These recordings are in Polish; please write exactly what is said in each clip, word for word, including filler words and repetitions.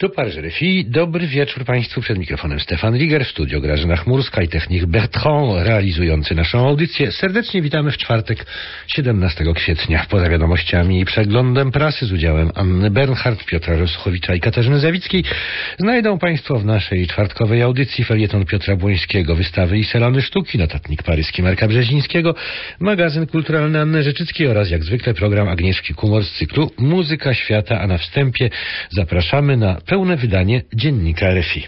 Tu Paryż R F I. Dobry wieczór Państwu. Przed mikrofonem Stefan Riger, w studio Grażyna Chmurska i technik Bertrand realizujący naszą audycję. Serdecznie witamy w czwartek, siedemnastego kwietnia. Poza wiadomościami i przeglądem prasy z udziałem Anny Bernhardt, Piotra Rosuchowicza i Katarzyny Zawickiej znajdą Państwo w naszej czwartkowej audycji felieton Piotra Błońskiego, wystawy i salony sztuki, notatnik paryski Marka Brzezińskiego, magazyn kulturalny Anny Rzeczyckiej oraz jak zwykle program Agnieszki Kumor z cyklu Muzyka Świata, a na wstępie zapraszamy na pełne wydanie Dziennika R F I.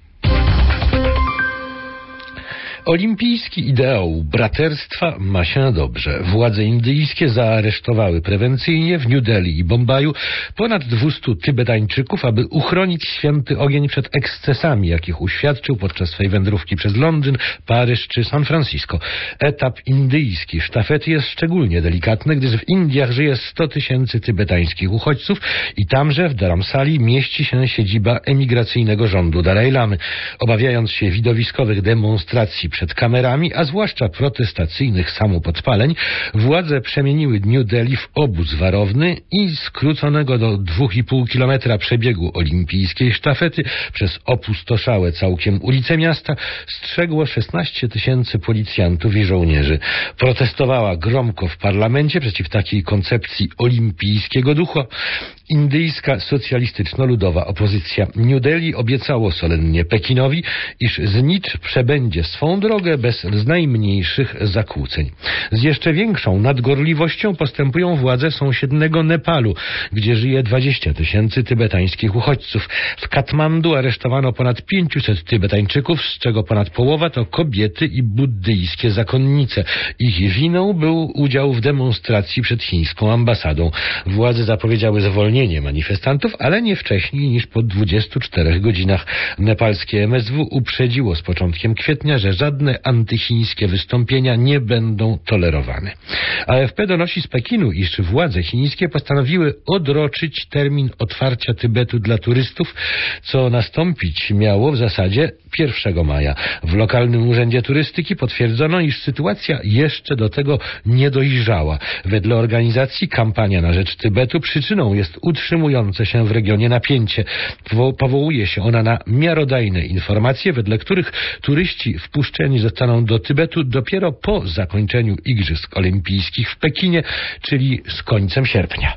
Olimpijski ideał braterstwa ma się dobrze. Władze indyjskie zaaresztowały prewencyjnie w New Delhi i Bombaju ponad dwustu Tybetańczyków, aby uchronić święty ogień przed ekscesami, jakich uświadczył podczas swej wędrówki przez Londyn, Paryż czy San Francisco. Etap indyjski sztafety jest szczególnie delikatny, gdyż w Indiach żyje sto tysięcy tybetańskich uchodźców i tamże w Dharamsali mieści się siedziba emigracyjnego rządu Dalaj Lamy. Obawiając się widowiskowych demonstracji przed kamerami, a zwłaszcza protestacyjnych samopodpaleń, władze przemieniły New Delhi w obóz warowny i skróconego do dwóch i pół kilometra przebiegu olimpijskiej sztafety przez opustoszałe całkiem ulice miasta strzegło szesnaście tysięcy policjantów i żołnierzy. Protestowała gromko w parlamencie przeciw takiej koncepcji olimpijskiego ducha. Indyjska socjalistyczno-ludowa opozycja New Delhi obiecało solennie Pekinowi, iż znicz przebędzie swą drogę bez z najmniejszych zakłóceń. Z jeszcze większą nadgorliwością postępują władze sąsiedniego Nepalu, gdzie żyje dwadzieścia tysięcy tybetańskich uchodźców. W Katmandu aresztowano ponad pięciuset Tybetańczyków, z czego ponad połowa to kobiety i buddyjskie zakonnice. Ich winą był udział w demonstracji przed chińską ambasadą. Władze zapowiedziały zwolnienie manifestantów, ale nie wcześniej niż po dwudziestu czterech godzinach. Nepalskie M S W uprzedziło z początkiem kwietnia, że żadne antychińskie wystąpienia nie będą tolerowane. A F P donosi z Pekinu, iż władze chińskie postanowiły odroczyć termin otwarcia Tybetu dla turystów, co nastąpić miało w zasadzie pierwszego maja. W lokalnym urzędzie turystyki potwierdzono, iż sytuacja jeszcze do tego nie dojrzała. Wedle organizacji kampania na rzecz Tybetu przyczyną jest utrzymujące się w regionie napięcie. Powołuje się ona na miarodajne informacje, wedle których turyści wpuszczeni zostaną do Tybetu dopiero po zakończeniu Igrzysk Olimpijskich w Pekinie, czyli z końcem sierpnia.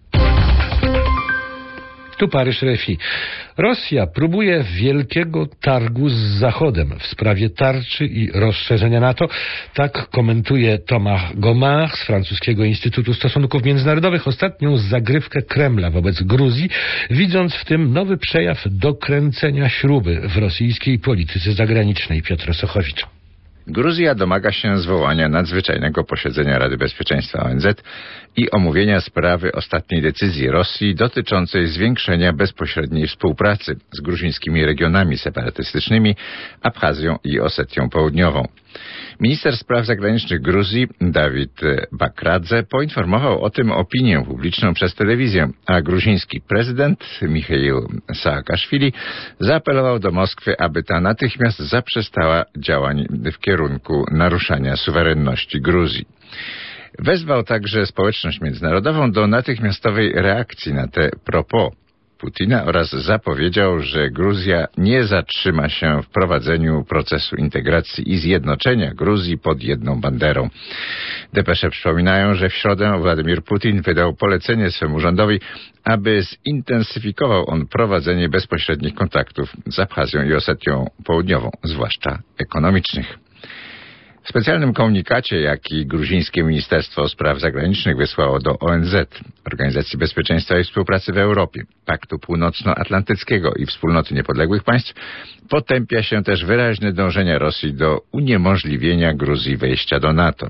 Tu Paryż R F I. Rosja próbuje wielkiego targu z Zachodem w sprawie tarczy i rozszerzenia NATO. Tak komentuje Thomas Gomard z francuskiego Instytutu Stosunków Międzynarodowych ostatnią zagrywkę Kremla wobec Gruzji, widząc w tym nowy przejaw dokręcenia śruby w rosyjskiej polityce zagranicznej. Piotr Sochowicz. Gruzja domaga się zwołania nadzwyczajnego posiedzenia Rady Bezpieczeństwa O N Z i omówienia sprawy ostatniej decyzji Rosji dotyczącej zwiększenia bezpośredniej współpracy z gruzińskimi regionami separatystycznymi, Abchazją i Osetią Południową. Minister spraw zagranicznych Gruzji, Dawid Bakradze, poinformował o tym opinię publiczną przez telewizję, a gruziński prezydent Michail Saakaszwili zaapelował do Moskwy, aby ta natychmiast zaprzestała działań w kierunku naruszania suwerenności Gruzji. Wezwał także społeczność międzynarodową do natychmiastowej reakcji na te propos Putina oraz zapowiedział, że Gruzja nie zatrzyma się w prowadzeniu procesu integracji i zjednoczenia Gruzji pod jedną banderą. Depesze przypominają, że w środę Władimir Putin wydał polecenie swemu rządowi, aby zintensyfikował on prowadzenie bezpośrednich kontaktów z Abchazją i Osetią Południową, zwłaszcza ekonomicznych. W specjalnym komunikacie, jaki gruzińskie Ministerstwo Spraw Zagranicznych wysłało do O N Z, Organizacji Bezpieczeństwa i Współpracy w Europie, Paktu Północnoatlantyckiego i Wspólnoty Niepodległych Państw, potępia się też wyraźne dążenia Rosji do uniemożliwienia Gruzji wejścia do NATO.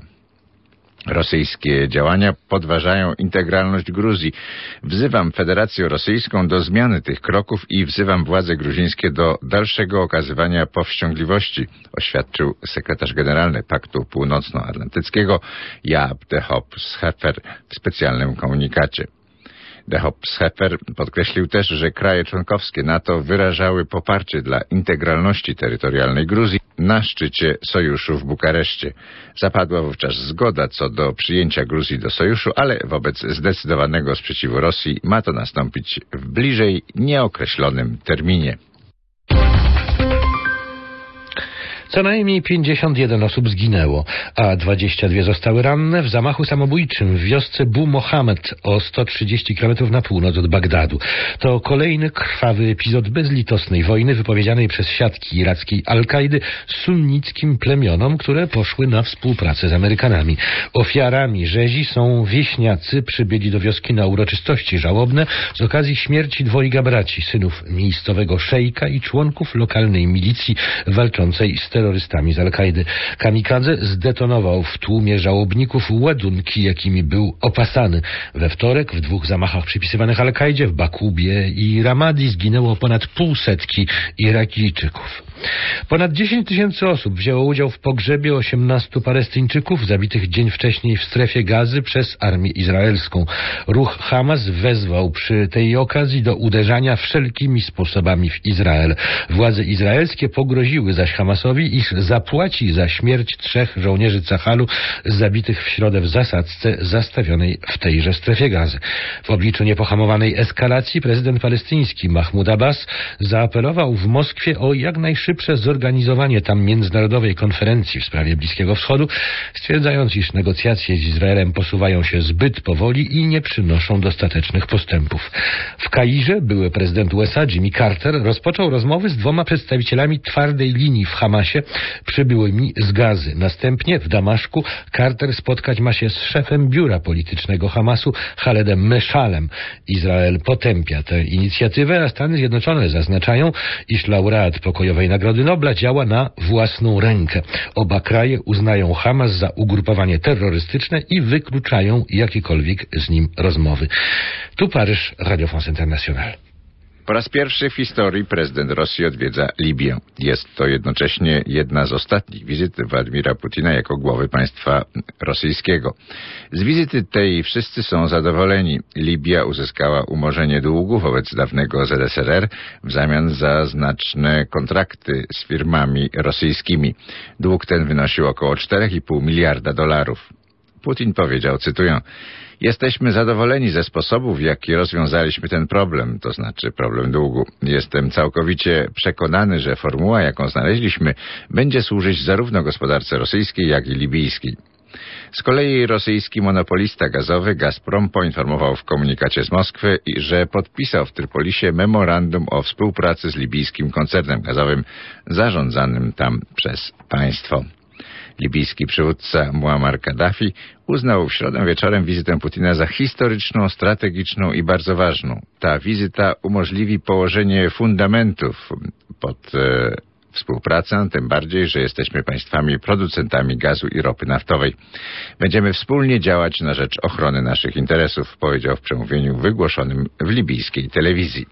Rosyjskie działania podważają integralność Gruzji. Wzywam Federację Rosyjską do zmiany tych kroków i wzywam władze gruzińskie do dalszego okazywania powściągliwości, oświadczył sekretarz generalny Paktu Północnoatlantyckiego Jaap de Hoop Scheffer w specjalnym komunikacie. De Hoop-Scheffer podkreślił też, że kraje członkowskie NATO wyrażały poparcie dla integralności terytorialnej Gruzji na szczycie sojuszu w Bukareszcie. Zapadła wówczas zgoda co do przyjęcia Gruzji do sojuszu, ale wobec zdecydowanego sprzeciwu Rosji ma to nastąpić w bliżej nieokreślonym terminie. Co najmniej pięćdziesiąt jeden osób zginęło, a dwadzieścia dwa zostały ranne w zamachu samobójczym w wiosce Bu Mohammed o sto trzydzieści kilometrów na północ od Bagdadu. To kolejny krwawy epizod bezlitosnej wojny wypowiedzianej przez siatki irackiej Al-Kaidy sunnickim plemionom, które poszły na współpracę z Amerykanami. Ofiarami rzezi są wieśniacy przybyli do wioski na uroczystości żałobne z okazji śmierci dwojga braci, synów miejscowego szejka i członków lokalnej milicji walczącej z terrorystami z Al-Kaidy. Kamikadze zdetonował w tłumie żałobników ładunki, jakimi był opasany. We wtorek w dwóch zamachach przypisywanych Al-Kaidzie w Bakubie i Ramadi zginęło ponad półsetki Irakijczyków. Ponad dziesięć tysięcy osób wzięło udział w pogrzebie osiemnastu Palestyńczyków zabitych dzień wcześniej w strefie Gazy przez armię izraelską. Ruch Hamas wezwał przy tej okazji do uderzania wszelkimi sposobami w Izrael. Władze izraelskie pogroziły zaś Hamasowi, iż zapłaci za śmierć trzech żołnierzy Cahalu zabitych w środę w zasadzce zastawionej w tejże strefie Gazy. W obliczu niepohamowanej eskalacji prezydent palestyński Mahmud Abbas zaapelował w Moskwie o jak najszybsze zorganizowanie tam międzynarodowej konferencji w sprawie Bliskiego Wschodu, stwierdzając, iż negocjacje z Izraelem posuwają się zbyt powoli i nie przynoszą dostatecznych postępów. W Kairze były prezydent U S A Jimmy Carter rozpoczął rozmowy z dwoma przedstawicielami twardej linii w Hamasie przybyłymi z Gazy. Następnie w Damaszku Carter spotkać ma się z szefem biura politycznego Hamasu Khaledem Meszalem. Izrael potępia tę inicjatywę, a Stany Zjednoczone zaznaczają, iż laureat pokojowej Nagrody Nobla działa na własną rękę. Oba kraje uznają Hamas za ugrupowanie terrorystyczne i wykluczają jakiekolwiek z nim rozmowy. Tu Paryż, Radio France Internationale. Po raz pierwszy w historii prezydent Rosji odwiedza Libię. Jest to jednocześnie jedna z ostatnich wizyt Władimira Putina jako głowy państwa rosyjskiego. Z wizyty tej wszyscy są zadowoleni. Libia uzyskała umorzenie długu wobec dawnego Z S R R w zamian za znaczne kontrakty z firmami rosyjskimi. Dług ten wynosił około cztery i pół miliarda dolarów. Putin powiedział, cytuję: jesteśmy zadowoleni ze sposobów, w jaki rozwiązaliśmy ten problem, to znaczy problem długu. Jestem całkowicie przekonany, że formuła, jaką znaleźliśmy, będzie służyć zarówno gospodarce rosyjskiej, jak i libijskiej. Z kolei rosyjski monopolista gazowy Gazprom poinformował w komunikacie z Moskwy, że podpisał w Trypolisie memorandum o współpracy z libijskim koncernem gazowym zarządzanym tam przez państwo. Libijski przywódca Muammar Kaddafi uznał w środę wieczorem wizytę Putina za historyczną, strategiczną i bardzo ważną. Ta wizyta umożliwi położenie fundamentów pod e, współpracę, tym bardziej, że jesteśmy państwami producentami gazu i ropy naftowej. Będziemy wspólnie działać na rzecz ochrony naszych interesów, powiedział w przemówieniu wygłoszonym w libijskiej telewizji.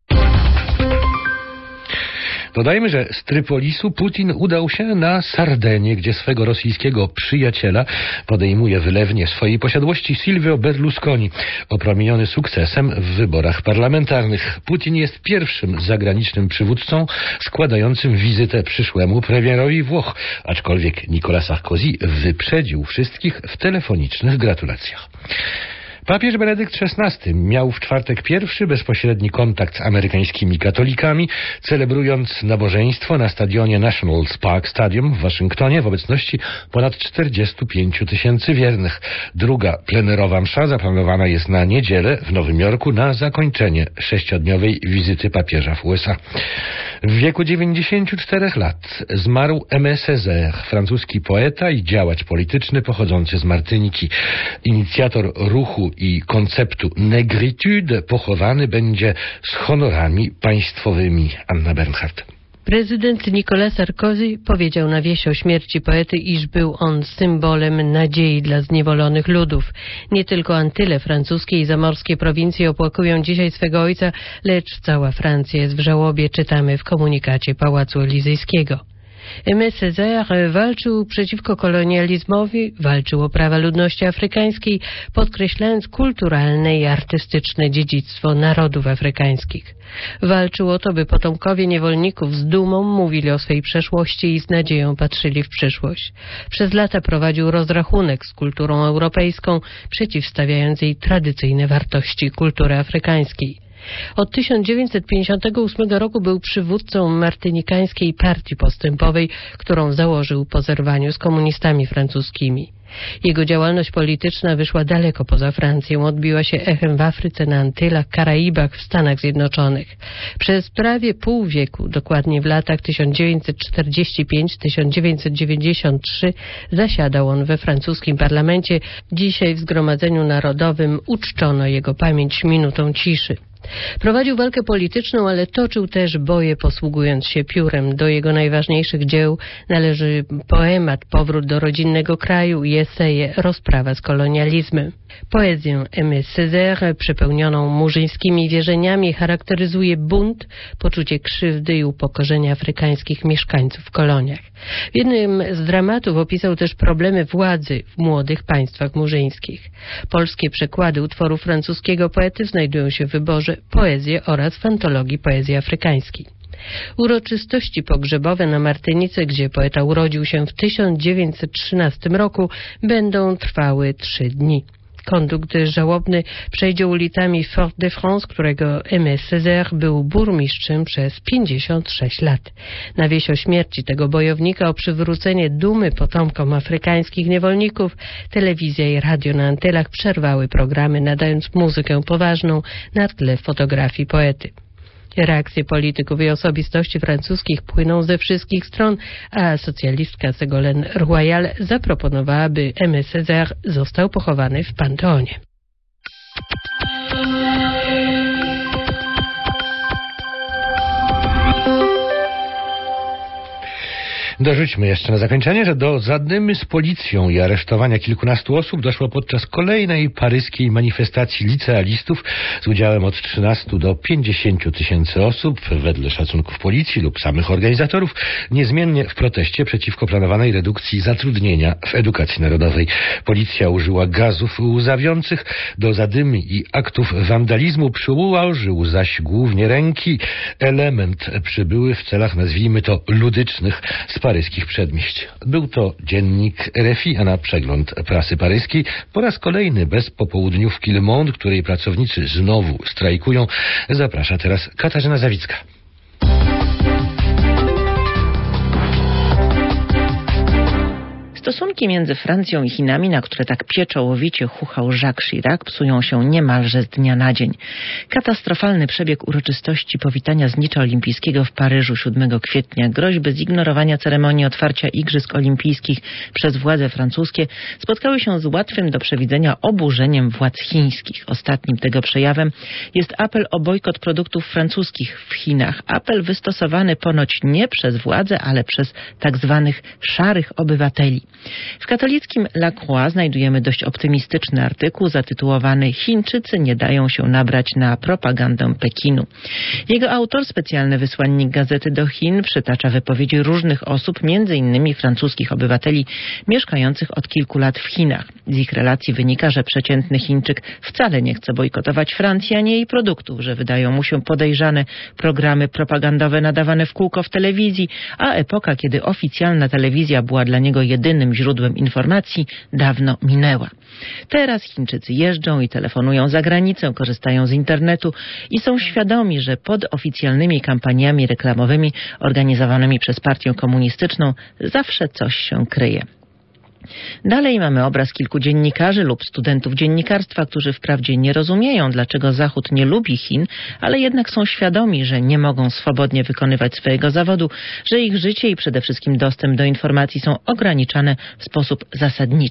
Dodajmy, że z Trypolisu Putin udał się na Sardenię, gdzie swego rosyjskiego przyjaciela podejmuje wylewnię swojej posiadłości Silvio Berlusconi, opromieniony sukcesem w wyborach parlamentarnych. Putin jest pierwszym zagranicznym przywódcą składającym wizytę przyszłemu premierowi Włoch, aczkolwiek Nicolas Sarkozy wyprzedził wszystkich w telefonicznych gratulacjach. Papież Benedykt szesnasty miał w czwartek pierwszy bezpośredni kontakt z amerykańskimi katolikami, celebrując nabożeństwo na stadionie National Park Stadium w Waszyngtonie w obecności ponad czterdziestu pięciu tysięcy wiernych. Druga plenerowa msza zaplanowana jest na niedzielę w Nowym Jorku na zakończenie sześciodniowej wizyty papieża w U S A. W wieku dziewięćdziesięciu czterech lat zmarł Aimé Césaire, francuski poeta i działacz polityczny pochodzący z Martyniki. Inicjator ruchu i konceptu Negritude pochowany będzie z honorami państwowymi. Anna Bernhardt. Prezydent Nicolas Sarkozy powiedział na wieś o śmierci poety, iż był on symbolem nadziei dla zniewolonych ludów. Nie tylko Antyle francuskie i zamorskie prowincje opłakują dzisiaj swego ojca, lecz cała Francja jest w żałobie, czytamy w komunikacie Pałacu Elizyjskiego. Aimé Césaire walczył przeciwko kolonializmowi, walczył o prawa ludności afrykańskiej, podkreślając kulturalne i artystyczne dziedzictwo narodów afrykańskich. Walczył o to, by potomkowie niewolników z dumą mówili o swej przeszłości i z nadzieją patrzyli w przyszłość. Przez lata prowadził rozrachunek z kulturą europejską, przeciwstawiając jej tradycyjne wartości kultury afrykańskiej. Od tysiąc dziewięćset pięćdziesiątego ósmego roku był przywódcą martynikańskiej partii postępowej, którą założył po zerwaniu z komunistami francuskimi. Jego działalność polityczna wyszła daleko poza Francją, odbiła się echem w Afryce, na Antylach, Karaibach, w Stanach Zjednoczonych. Przez prawie pół wieku, dokładnie w latach tysiąc dziewięćset czterdziesty piąty do tysiąc dziewięćset dziewięćdziesiątego trzeciego, zasiadał on we francuskim parlamencie. Dzisiaj w Zgromadzeniu Narodowym uczczono jego pamięć minutą ciszy. Prowadził walkę polityczną, ale toczył też boje, posługując się piórem. Do jego najważniejszych dzieł należy poemat Powrót do rodzinnego kraju i eseje Rozprawa z kolonializmem. Poezję Aimé Césaire, przepełnioną murzyńskimi wierzeniami, charakteryzuje bunt, poczucie krzywdy i upokorzenia afrykańskich mieszkańców w koloniach. W jednym z dramatów opisał też problemy władzy w młodych państwach murzyńskich. Polskie przekłady utworów francuskiego poety znajdują się w wyborze Poezje oraz w antologii poezji afrykańskiej. Uroczystości pogrzebowe na Martynice, gdzie poeta urodził się w tysiąc dziewięćset trzynastym roku, będą trwały trzy dni. Kondukt żałobny przejdzie ulicami Fort-de-France, którego Aimé Césaire był burmistrzem przez pięćdziesiąt sześć lat. Na wieść o śmierci tego bojownika o przywrócenie dumy potomkom afrykańskich niewolników, telewizja i radio na Antylach przerwały programy, nadając muzykę poważną na tle fotografii poety. Reakcje polityków i osobistości francuskich płyną ze wszystkich stron, a socjalistka Ségolène Royal zaproponowała, by Aimé Césaire został pochowany w Panteonie. Dorzućmy jeszcze na zakończenie, że do zadymy z policją i aresztowania kilkunastu osób doszło podczas kolejnej paryskiej manifestacji licealistów z udziałem od trzynastu do pięćdziesięciu tysięcy osób, wedle szacunków policji lub samych organizatorów, niezmiennie w proteście przeciwko planowanej redukcji zatrudnienia w edukacji narodowej. Policja użyła gazów łzawiących, do zadymy i aktów wandalizmu przyłożył zaś głównie ręki element przybyły w celach, nazwijmy to, ludycznych z paryskich przedmieść. Był to dziennik R F I, a na przegląd prasy paryskiej po raz kolejny bez popołudniówki Le Monde, której pracownicy znowu strajkują, zaprasza teraz Katarzyna Zawicka. Stosunki między Francją i Chinami, na które tak pieczołowicie chuchał Jacques Chirac, psują się niemalże z dnia na dzień. Katastrofalny przebieg uroczystości powitania znicza olimpijskiego w Paryżu siódmego kwietnia, groźby zignorowania ceremonii otwarcia Igrzysk Olimpijskich przez władze francuskie spotkały się z łatwym do przewidzenia oburzeniem władz chińskich. Ostatnim tego przejawem jest apel o bojkot produktów francuskich w Chinach. Apel wystosowany ponoć nie przez władze, ale przez tak zwanych szarych obywateli. W katolickim La Croix znajdujemy dość optymistyczny artykuł zatytułowany „Chińczycy nie dają się nabrać na propagandę Pekinu”. Jego autor, specjalny wysłannik gazety do Chin, przytacza wypowiedzi różnych osób, między innymi francuskich obywateli mieszkających od kilku lat w Chinach. Z ich relacji wynika, że przeciętny Chińczyk wcale nie chce bojkotować Francji, ani jej produktów, że wydają mu się podejrzane programy propagandowe nadawane w kółko w telewizji, a epoka, kiedy oficjalna telewizja była dla niego jedynym źródłem informacji, dawno minęła. Teraz Chińczycy jeżdżą i telefonują za granicę, korzystają z internetu i są świadomi, że pod oficjalnymi kampaniami reklamowymi organizowanymi przez partię komunistyczną zawsze coś się kryje. Dalej mamy obraz kilku dziennikarzy lub studentów dziennikarstwa, którzy wprawdzie nie rozumieją, dlaczego Zachód nie lubi Chin, ale jednak są świadomi, że nie mogą swobodnie wykonywać swojego zawodu, że ich życie i przede wszystkim dostęp do informacji są ograniczane w sposób zasadniczy.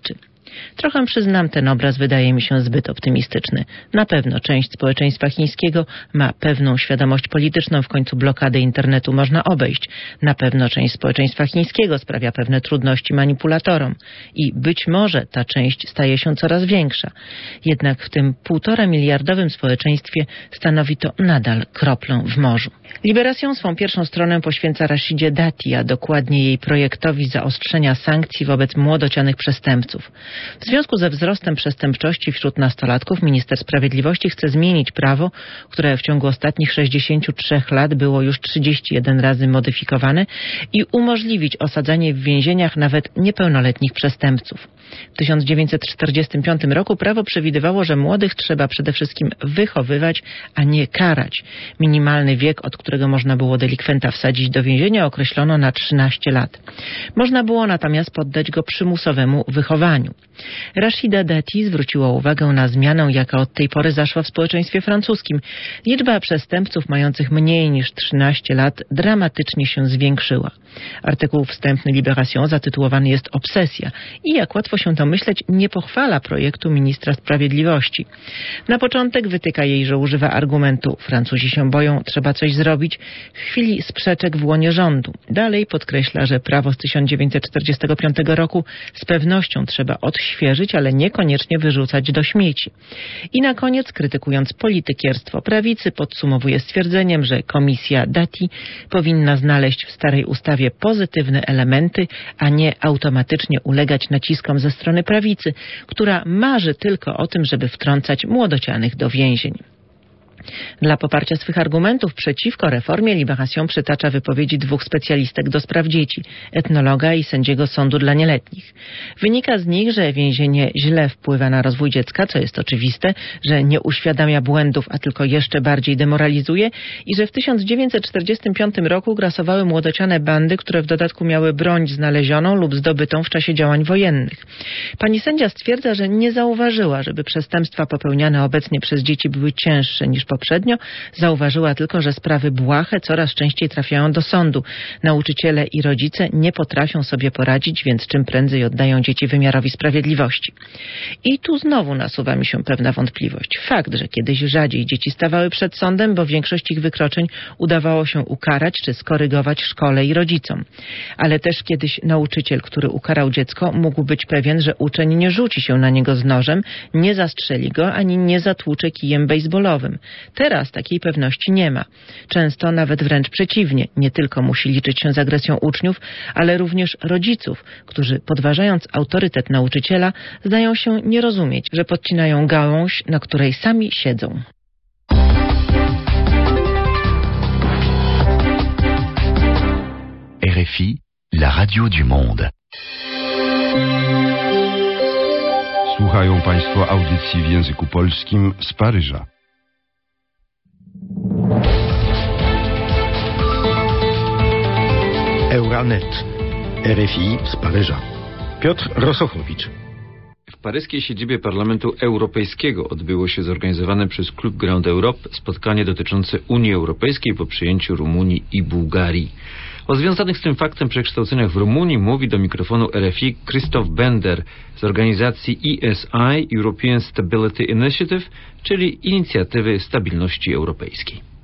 Trochę przyznam, ten obraz wydaje mi się zbyt optymistyczny. Na pewno część społeczeństwa chińskiego ma pewną świadomość polityczną, w końcu blokady internetu można obejść. Na pewno część społeczeństwa chińskiego sprawia pewne trudności manipulatorom i być może ta część staje się coraz większa. Jednak w tym półtora miliardowym społeczeństwie stanowi to nadal kroplę w morzu. Libération swą pierwszą stronę poświęca Rashidzie Dati, a dokładnie jej projektowi zaostrzenia sankcji wobec młodocianych przestępców. W związku ze wzrostem przestępczości wśród nastolatków minister sprawiedliwości chce zmienić prawo, które w ciągu ostatnich sześćdziesięciu trzech lat było już trzydzieści jeden razy modyfikowane i umożliwić osadzanie w więzieniach nawet niepełnoletnich przestępców. W tysiąc dziewięćset czterdziestym piątym roku prawo przewidywało, że młodych trzeba przede wszystkim wychowywać, a nie karać. Minimalny wiek, od którego można było delikwenta wsadzić do więzienia, określono na trzynaście lat. Można było natomiast poddać go przymusowemu wychowaniu. Rashida Dati zwróciła uwagę na zmianę, jaka od tej pory zaszła w społeczeństwie francuskim. Liczba przestępców mających mniej niż trzynaście lat dramatycznie się zwiększyła. Artykuł wstępny Libération zatytułowany jest Obsesja i, jak łatwo się domyśleć, nie pochwala projektu ministra sprawiedliwości. Na początek wytyka jej, że używa argumentu Francuzi się boją, trzeba coś zrobić w chwili sprzeczek w łonie rządu. Dalej podkreśla, że prawo z tysiąc dziewięćset czterdziestego piątego roku z pewnością trzeba odświeżyć, ale niekoniecznie wyrzucać do śmieci. I na koniec, krytykując politykierstwo prawicy, podsumowuje stwierdzeniem, że komisja Dati powinna znaleźć w starej ustawie pozytywne elementy, a nie automatycznie ulegać naciskom ze strony prawicy, która marzy tylko o tym, żeby wtrącać młodocianych do więzień. Dla poparcia swych argumentów przeciwko reformie Libération przytacza wypowiedzi dwóch specjalistek do spraw dzieci, etnologa i sędziego sądu dla nieletnich. Wynika z nich, że więzienie źle wpływa na rozwój dziecka, co jest oczywiste, że nie uświadamia błędów, a tylko jeszcze bardziej demoralizuje i że w tysiąc dziewięćset czterdziestym piątym roku grasowały młodociane bandy, które w dodatku miały broń znalezioną lub zdobytą w czasie działań wojennych. Pani sędzia stwierdza, że nie zauważyła, żeby przestępstwa popełniane obecnie przez dzieci były cięższe niż poprzednio, zauważyła tylko, że sprawy błahe coraz częściej trafiają do sądu. Nauczyciele i rodzice nie potrafią sobie poradzić, więc czym prędzej oddają dzieci wymiarowi sprawiedliwości. I tu znowu nasuwa mi się pewna wątpliwość. Fakt, że kiedyś rzadziej dzieci stawały przed sądem, bo większość ich wykroczeń udawało się ukarać czy skorygować szkole i rodzicom. Ale też kiedyś nauczyciel, który ukarał dziecko, mógł być pewien, że uczeń nie rzuci się na niego z nożem, nie zastrzeli go, ani nie zatłucze kijem bejsbolowym. Teraz takiej pewności nie ma. Często nawet wręcz przeciwnie. Nie tylko musi liczyć się z agresją uczniów, ale również rodziców, którzy podważając autorytet nauczyciela zdają się nie rozumieć, że podcinają gałąź, na której sami siedzą. R F I, la radio du monde. Słuchają Państwo audycji w języku polskim z Paryża. Euranet, R F I z Paryża. Piotr Rosochowicz. W paryskiej siedzibie Parlamentu Europejskiego odbyło się zorganizowane przez Klub Grand Europe spotkanie dotyczące Unii Europejskiej po przyjęciu Rumunii i Bułgarii. O związanych z tym faktem przekształceniach w Rumunii mówi do mikrofonu R F I Christoph Bender z organizacji E S I, European Stability Initiative, czyli Inicjatywy Stabilności Europejskiej.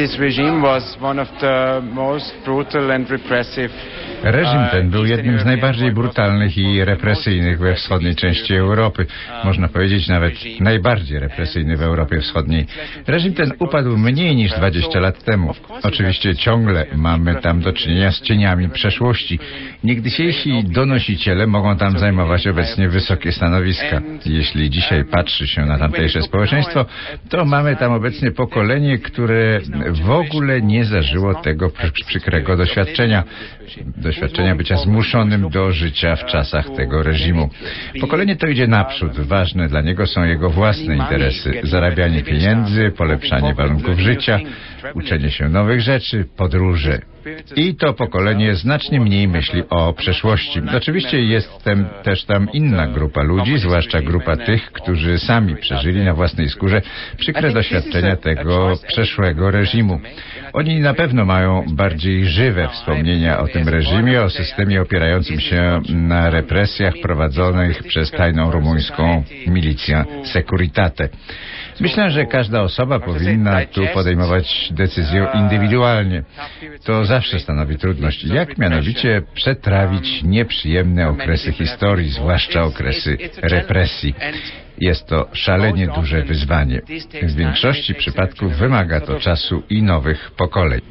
Reżim ten był jednym z najbardziej brutalnych i represyjnych we wschodniej części Europy. Można powiedzieć nawet najbardziej represyjny w Europie Wschodniej. Reżim ten upadł mniej niż dwadzieścia lat temu. Oczywiście ciągle mamy tam do czynienia z cieniami przeszłości. Niegdysiejsi donosiciele mogą tam zajmować obecnie wysokie stanowiska. Jeśli dzisiaj patrzy się na tamtejsze społeczeństwo, to mamy tam obecnie pokolenie, które w ogóle nie zażyło tego przykrego doświadczenia. Doświadczenia bycia zmuszonym do życia w czasach tego reżimu. Pokolenie to idzie naprzód. Ważne dla niego są jego własne interesy. Zarabianie pieniędzy, polepszanie warunków życia, uczenie się nowych rzeczy, podróże. I to pokolenie znacznie mniej myśli o przeszłości. Oczywiście jest tam, też tam inna grupa ludzi, zwłaszcza grupa tych, którzy sami przeżyli na własnej skórze przykre doświadczenia tego przeszłego reżimu. reżimu. Oni na pewno mają bardziej żywe wspomnienia o tym reżimie, o systemie opierającym się na represjach prowadzonych przez tajną rumuńską milicję Securitate. Myślę, że każda osoba powinna tu podejmować decyzję indywidualnie. To zawsze stanowi trudność. Jak mianowicie przetrawić nieprzyjemne okresy historii, zwłaszcza okresy represji. Jest to szalenie duże wyzwanie. W większości przypadków wymaga to czasu i nowych pokoleń.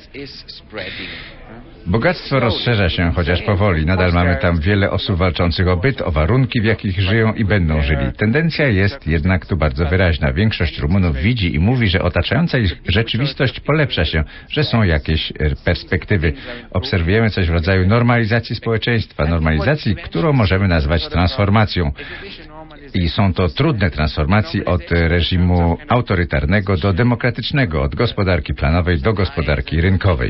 Bogactwo rozszerza się, chociaż powoli. Nadal mamy tam wiele osób walczących o byt, o warunki, w jakich żyją i będą żyli. Tendencja jest jednak tu bardzo wyraźna. Większość Rumunów widzi i mówi, że otaczająca ich rzeczywistość polepsza się, że są jakieś perspektywy. Obserwujemy coś w rodzaju normalizacji społeczeństwa, normalizacji, którą możemy nazwać transformacją. I są to trudne transformacje od reżimu autorytarnego do demokratycznego, od gospodarki planowej do gospodarki rynkowej.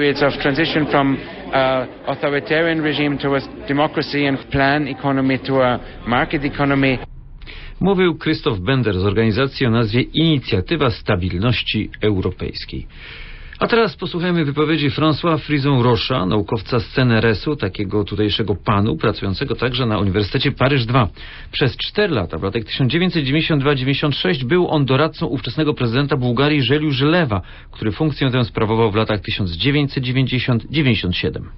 Mówił Krzysztof Bender z organizacji o nazwie Inicjatywa Stabilności Europejskiej. A teraz posłuchajmy wypowiedzi François Frison Rocha, naukowca z C N R S-u, takiego tutejszego panu, pracującego także na Uniwersytecie Paryż dwa. Przez cztery lata, w latach tysiąc dziewięćset dziewięćdziesiąt dwa do dziewięćdziesiąt sześć, był on doradcą ówczesnego prezydenta Bułgarii Żeliu Żelewa, który funkcję tę sprawował w latach tysiąc dziewięćset dziewięćdziesiąt do dziewięćdziesiąt siedem.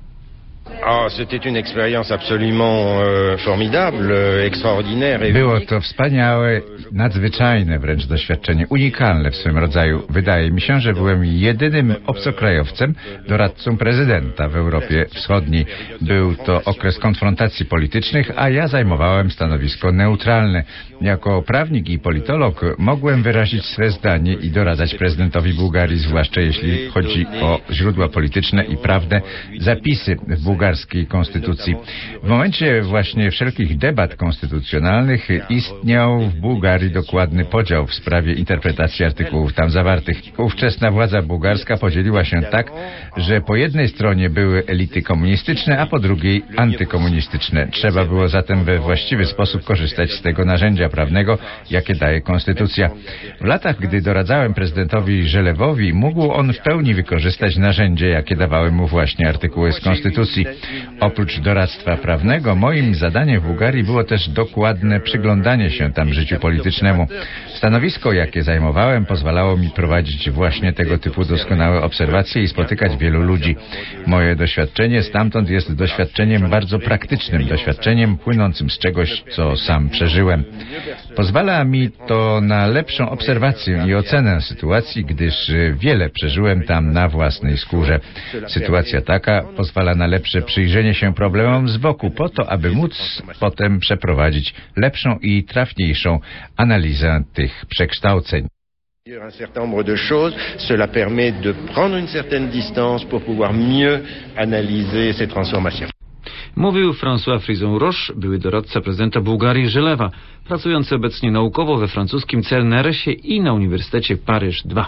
Było to wspaniałe, nadzwyczajne wręcz doświadczenie, unikalne w swym rodzaju. Wydaje mi się, że byłem jedynym obcokrajowcem, doradcą prezydenta w Europie Wschodniej. Był to okres konfrontacji politycznych, a ja zajmowałem stanowisko neutralne. Jako prawnik i politolog mogłem wyrazić swe zdanie i doradzać prezydentowi Bułgarii, zwłaszcza jeśli chodzi o źródła polityczne i prawne zapisy w bułgarskiej konstytucji. W momencie właśnie wszelkich debat konstytucjonalnych istniał w Bułgarii dokładny podział w sprawie interpretacji artykułów tam zawartych. Ówczesna władza bułgarska podzieliła się tak, że po jednej stronie były elity komunistyczne, a po drugiej antykomunistyczne. Trzeba było zatem we właściwy sposób korzystać z tego narzędzia prawnego, jakie daje konstytucja. W latach, gdy doradzałem prezydentowi Żelewowi, mógł on w pełni wykorzystać narzędzie, jakie dawały mu właśnie artykuły z konstytucji. Oprócz doradztwa prawnego, moim zadaniem w Bułgarii było też dokładne przyglądanie się tam życiu politycznemu. Stanowisko, jakie zajmowałem, pozwalało mi prowadzić właśnie tego typu doskonałe obserwacje i spotykać wielu ludzi. Moje doświadczenie stamtąd jest doświadczeniem bardzo praktycznym, doświadczeniem płynącym z czegoś, co sam przeżyłem. Pozwala mi to na lepszą obserwację i ocenę sytuacji, gdyż wiele przeżyłem tam na własnej skórze. Sytuacja taka pozwala na lepsze przyjrzenie się problemom z boku, po to, aby móc potem przeprowadzić lepszą i trafniejszą analizę tych przekształceń. Un certain nombre de choses, cela permet de prendre une certaine distance pour pouvoir mieux analyser ces transformations. Mówił François Frison Roche, były doradca prezydenta Bułgarii Żelewa, pracujący obecnie naukowo we francuskim C N R S-ie i na Uniwersytecie Paryż dwa.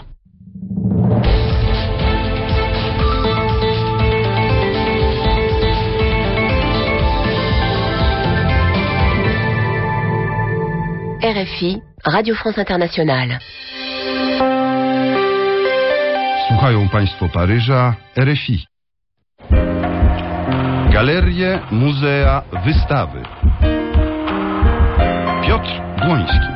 R F I, Radio France Internationale. Słuchają Państwo Paryża, R F I. Galerie, muzea, wystawy. Piotr Błoński.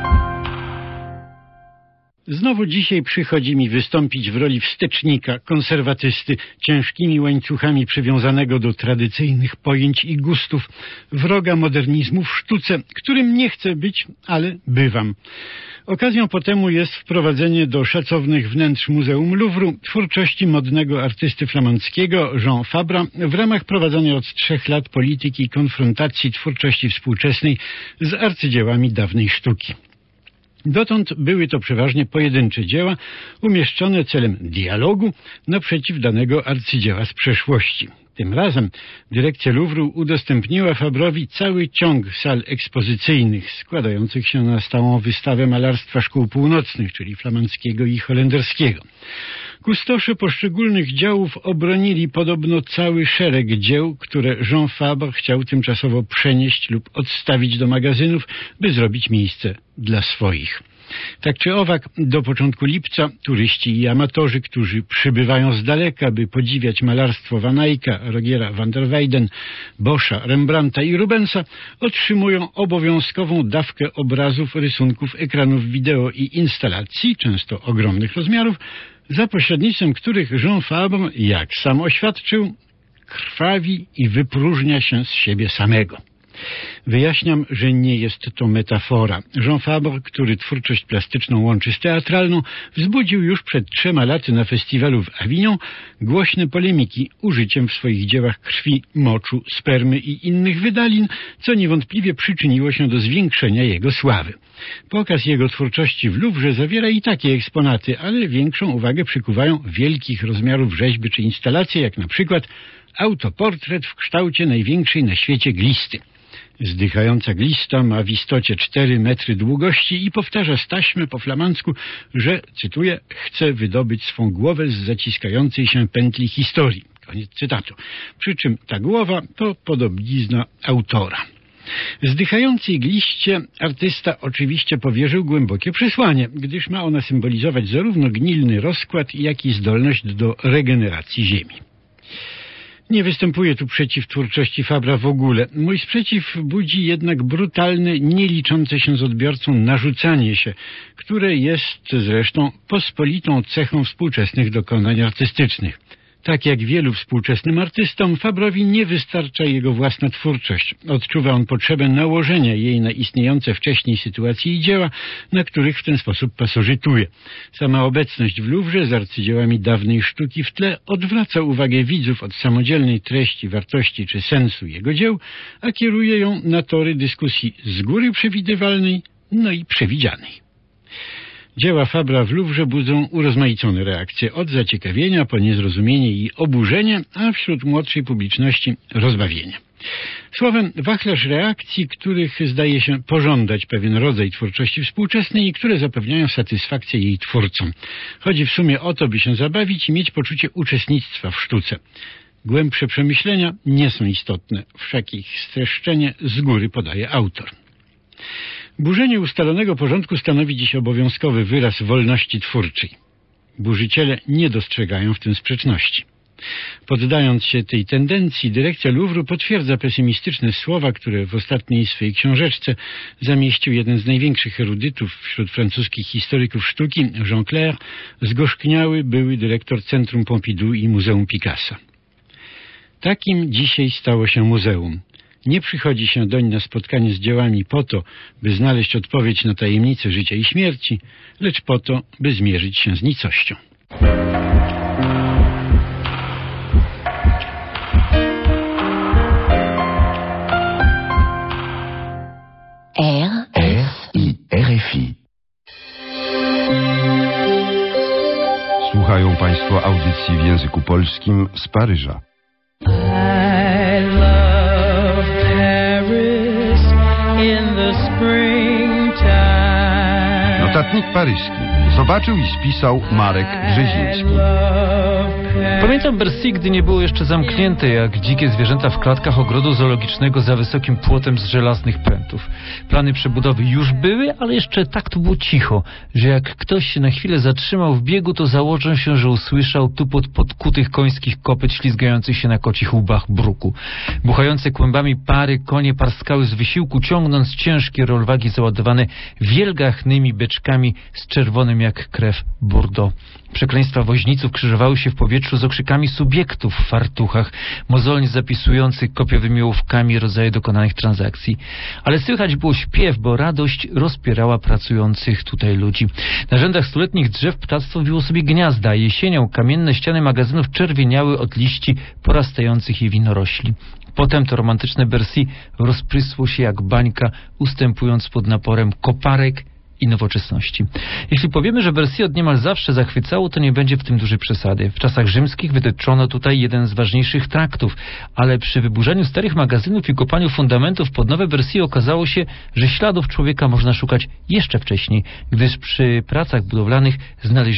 Znowu dzisiaj przychodzi mi wystąpić w roli wstecznika, konserwatysty, ciężkimi łańcuchami przywiązanego do tradycyjnych pojęć i gustów, wroga modernizmu w sztuce, którym nie chcę być, ale bywam. Okazją potemu jest wprowadzenie do szacownych wnętrz Muzeum Louvru twórczości modnego artysty flamandzkiego Jean Fabra w ramach prowadzonej od trzech lat polityki konfrontacji twórczości współczesnej z arcydziełami dawnej sztuki. Dotąd były to przeważnie pojedyncze dzieła umieszczone celem dialogu naprzeciw danego arcydzieła z przeszłości. Tym razem dyrekcja Louvru udostępniła Fabrowi cały ciąg sal ekspozycyjnych składających się na stałą wystawę malarstwa szkół północnych, czyli flamandzkiego i holenderskiego. Kustosze poszczególnych działów obronili podobno cały szereg dzieł, które Jean Fabre chciał tymczasowo przenieść lub odstawić do magazynów, by zrobić miejsce dla swoich. Tak czy owak, do początku lipca turyści i amatorzy, którzy przybywają z daleka, by podziwiać malarstwo Van Eycka, Rogera van der Weyden, Boscha, Rembrandta i Rubensa, otrzymują obowiązkową dawkę obrazów, rysunków, ekranów wideo i instalacji, często ogromnych rozmiarów, za pośrednictwem których Jean Fabre, jak sam oświadczył, krwawi i wypróżnia się z siebie samego. Wyjaśniam, że nie jest to metafora. Jean Fabre, który twórczość plastyczną łączy z teatralną, wzbudził już przed trzema laty na festiwalu w Avignon głośne polemiki użyciem w swoich dziełach krwi, moczu, spermy i innych wydalin, co niewątpliwie przyczyniło się do zwiększenia jego sławy. Pokaz jego twórczości w Louvre zawiera i takie eksponaty, ale większą uwagę przykuwają wielkich rozmiarów rzeźby czy instalacje, jak na przykład autoportret w kształcie największej na świecie glisty. Zdychająca glista ma w istocie cztery metry długości i powtarza z taśmy po flamandzku, że, cytuję, chce wydobyć swą głowę z zaciskającej się pętli historii. Koniec cytatu. Przy czym ta głowa to podobizna autora. Zdychającej gliście artysta oczywiście powierzył głębokie przesłanie, gdyż ma ona symbolizować zarówno gnilny rozkład, jak i zdolność do regeneracji ziemi. Nie występuję tu przeciw twórczości Fabra w ogóle. Mój sprzeciw budzi jednak brutalne, nie liczące się z odbiorcą narzucanie się, które jest zresztą pospolitą cechą współczesnych dokonań artystycznych. Tak jak wielu współczesnym artystom, Fabrowi nie wystarcza jego własna twórczość. Odczuwa on potrzebę nałożenia jej na istniejące wcześniej sytuacje i dzieła, na których w ten sposób pasożytuje. Sama obecność w Louvre z arcydziełami dawnej sztuki w tle odwraca uwagę widzów od samodzielnej treści, wartości czy sensu jego dzieł, a kieruje ją na tory dyskusji z góry przewidywalnej, no i przewidzianej. Dzieła Fabra w Louvre budzą urozmaicone reakcje, od zaciekawienia po niezrozumienie i oburzenie, a wśród młodszej publiczności rozbawienie. Słowem, wachlarz reakcji, których zdaje się pożądać pewien rodzaj twórczości współczesnej i które zapewniają satysfakcję jej twórcom. Chodzi w sumie o to, by się zabawić i mieć poczucie uczestnictwa w sztuce. Głębsze przemyślenia nie są istotne, wszak ich streszczenie z góry podaje autor. Burzenie ustalonego porządku stanowi dziś obowiązkowy wyraz wolności twórczej. Burzyciele nie dostrzegają w tym sprzeczności. Poddając się tej tendencji, dyrekcja Louvru potwierdza pesymistyczne słowa, które w ostatniej swej książeczce zamieścił jeden z największych erudytów wśród francuskich historyków sztuki, Jean Clair, zgorzkniały były dyrektor Centrum Pompidou i Muzeum Picassa. Takim dzisiaj stało się muzeum. Nie przychodzi się doń na spotkanie z dziełami po to, by znaleźć odpowiedź na tajemnice życia i śmierci, lecz po to, by zmierzyć się z nicością. R F I R F I. Słuchają Państwo audycji w języku polskim z Paryża. Notatnik paryski. Zobaczył i spisał Marek Brzeziński. Pamiętam Bercy, gdy nie było jeszcze zamknięte jak dzikie zwierzęta w klatkach ogrodu zoologicznego za wysokim płotem z żelaznych prętów. Plany przebudowy już były, ale jeszcze tak tu było cicho, że jak ktoś się na chwilę zatrzymał w biegu, to założę się, że usłyszał tupot podkutych końskich kopyt ślizgających się na kocich łbach bruku. Buchające kłębami pary konie parskały z wysiłku, ciągnąc ciężkie rolwagi załadowane wielgachnymi beczkami z czerwonym jak krew Bordeaux. Przekleństwa woźniców krzyżowały się w powietrzu z okrzykami subiektów w fartuchach, mozolnie zapisujących kopiowymi ołówkami rodzaje dokonanych transakcji. Ale słychać było śpiew, bo radość rozpierała pracujących tutaj ludzi. Na rzędach stuletnich drzew ptactwo biło sobie gniazda, a jesienią kamienne ściany magazynów czerwieniały od liści porastających je winorośli. Potem to romantyczne Bercy rozprysło się jak bańka, ustępując pod naporem koparek i nowoczesności. Jeśli powiemy, że Bercy od niemal zawsze zachwycało, to nie będzie w tym dużej przesady. W czasach rzymskich wytyczono tutaj jeden z ważniejszych traktów, ale przy wyburzaniu starych magazynów i kopaniu fundamentów pod nowe Bercy okazało się, że śladów człowieka można szukać jeszcze wcześniej, gdyż przy pracach budowlanych znaleziono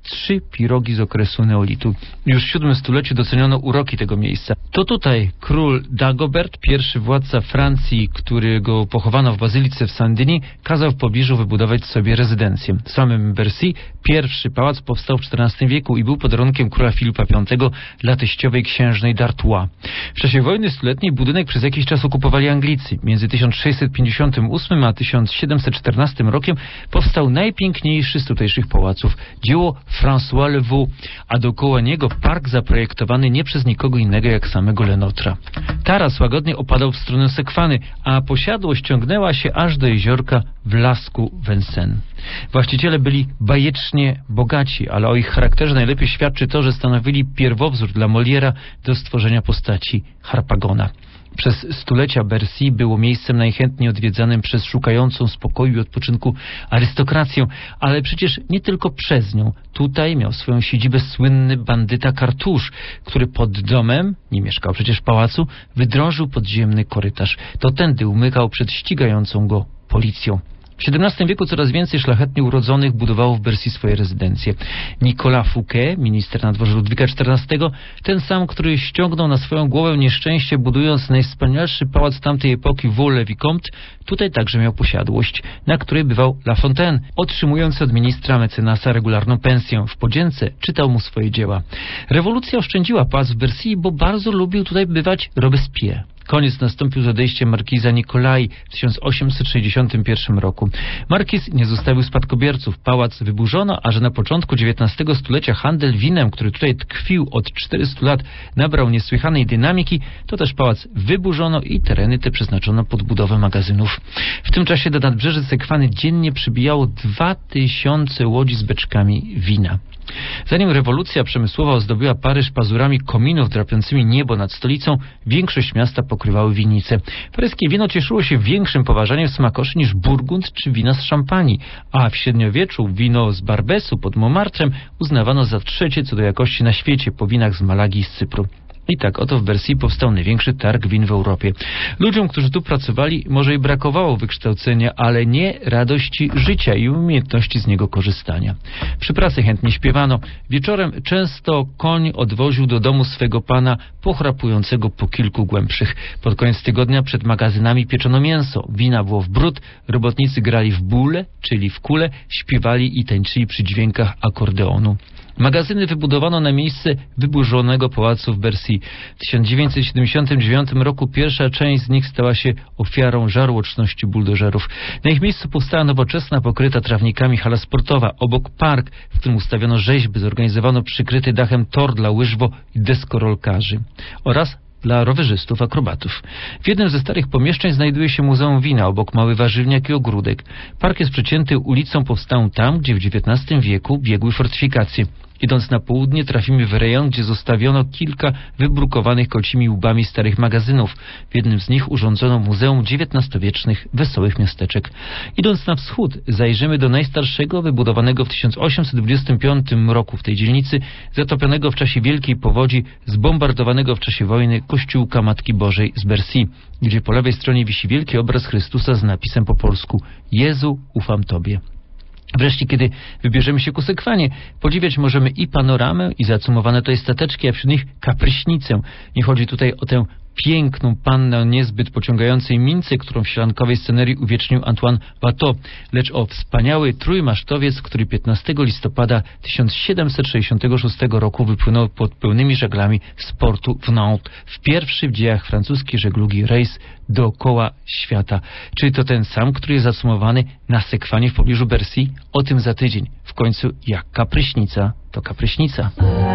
trzy pirogi z okresu neolitu. Już w siódmym stuleciu doceniono uroki tego miejsca. To tutaj król Dagobert, pierwszy władca Francji, którego pochowano w bazylice w Saint-Denis, kazał w pobliżu wybudować sobie rezydencję. W samym Bercy pierwszy pałac powstał w czternastym wieku i był podarunkiem króla Filipa Piątego dla teściowej księżnej d'Artois. W czasie wojny stuletniej budynek przez jakiś czas okupowali Anglicy. Między tysiąc sześćset pięćdziesiątym ósmym a tysiąc siedemset czternastym rokiem powstał najpiękniejszy z tutejszych pałaców, dzieło François Le Vau, a dookoła niego park zaprojektowany nie przez nikogo innego jak samego Lenotra. Taras łagodnie opadał w stronę Sekwany, a posiadłość ciągnęła się aż do jeziorka w lasku Vincennes. Właściciele byli bajecznie bogaci, ale o ich charakterze najlepiej świadczy to, że stanowili pierwowzór dla Moliera do stworzenia postaci Harpagona. Przez stulecia Bercy było miejscem najchętniej odwiedzanym przez szukającą spokoju i odpoczynku arystokrację, ale przecież nie tylko przez nią. Tutaj miał swoją siedzibę słynny bandyta Cartouche, który pod domem, nie mieszkał przecież w pałacu, wydrążył podziemny korytarz. To tędy umykał przed ścigającą go policją. W siedemnastym wieku coraz więcej szlachetnie urodzonych budowało w Bercy swoje rezydencje. Nicolas Fouquet, minister na dworze Ludwika czternastego, ten sam, który ściągnął na swoją głowę nieszczęście, budując najwspanialszy pałac tamtej epoki Vaux-le-Vicomte, tutaj także miał posiadłość, na której bywał La Fontaine, otrzymując od ministra mecenasa regularną pensję. W podzięce czytał mu swoje dzieła. Rewolucja oszczędziła pałac w Bercy, bo bardzo lubił tutaj bywać Robespierre. Koniec nastąpił z odejściem markiza Nikolai w tysiąc osiemset sześćdziesiątym pierwszym roku. Markiz nie zostawił spadkobierców. Pałac wyburzono, a że na początku dziewiętnastego stulecia handel winem, który tutaj tkwił od czterystu lat, nabrał niesłychanej dynamiki, to też pałac wyburzono i tereny te przeznaczono pod budowę magazynów. W tym czasie do nadbrzeży Sekwany dziennie przybijało dwa tysiące łodzi z beczkami wina. Zanim rewolucja przemysłowa ozdobiła Paryż pazurami kominów drapiącymi niebo nad stolicą, większość miasta pokrywały winnice. Paryskie wino cieszyło się większym poważaniem smakoszy niż burgund czy wina z Szampanii, a w średniowieczu wino z Barbesu pod Montmartrem uznawano za trzecie co do jakości na świecie po winach z Malagi i z Cypru. I tak oto w Bercy powstał największy targ win w Europie. Ludziom, którzy tu pracowali, może i brakowało wykształcenia, ale nie radości życia i umiejętności z niego korzystania. Przy pracy chętnie śpiewano. Wieczorem często koń odwoził do domu swego pana pochrapującego po kilku głębszych. Pod koniec tygodnia przed magazynami pieczono mięso, wina było w bród, robotnicy grali w bóle, czyli w kule, śpiewali i tańczyli przy dźwiękach akordeonu. Magazyny wybudowano na miejsce wyburzonego pałacu w Bercy. W tysiąc dziewięćset siedemdziesiątym dziewiątym roku pierwsza część z nich stała się ofiarą żarłoczności buldożerów. Na ich miejscu powstała nowoczesna, pokryta trawnikami hala sportowa. Obok park, w którym ustawiono rzeźby, zorganizowano przykryty dachem tor dla łyżwo i deskorolkarzy oraz dla rowerzystów, akrobatów. W jednym ze starych pomieszczeń znajduje się Muzeum Wina, obok mały warzywniak i ogródek. Park jest przecięty ulicą powstałą tam, gdzie w dziewiętnastym wieku biegły fortyfikacje. Idąc na południe trafimy w rejon, gdzie zostawiono kilka wybrukowanych kocimi łbami starych magazynów. W jednym z nich urządzono Muzeum dziewiętnastowiecznych wesołych miasteczek. Idąc na wschód zajrzymy do najstarszego, wybudowanego w tysiąc osiemset dwudziestym piątym roku w tej dzielnicy, zatopionego w czasie Wielkiej Powodzi, zbombardowanego w czasie wojny kościółka Matki Bożej z Bercy, gdzie po lewej stronie wisi wielki obraz Chrystusa z napisem po polsku: Jezu, ufam Tobie. Wreszcie, kiedy wybierzemy się ku Sekwanie, podziwiać możemy i panoramę, i zacumowane tutaj stateczki, a wśród nich kapryśnicę. Nie chodzi tutaj o tę piękną pannę o niezbyt pociągającej mince, którą w sielankowej scenerii uwiecznił Antoine Watteau, lecz o wspaniały trójmasztowiec, który piętnastego listopada tysiąc siedemset sześćdziesiątego szóstego roku wypłynął pod pełnymi żaglami z portu w Nantes, w pierwszy w dziejach francuskiej żeglugi rejs dookoła świata. Czy to ten sam, który jest zasumowany na Sekwanie w pobliżu Bercy? O tym za tydzień. W końcu jak kapryśnica, to kapryśnica.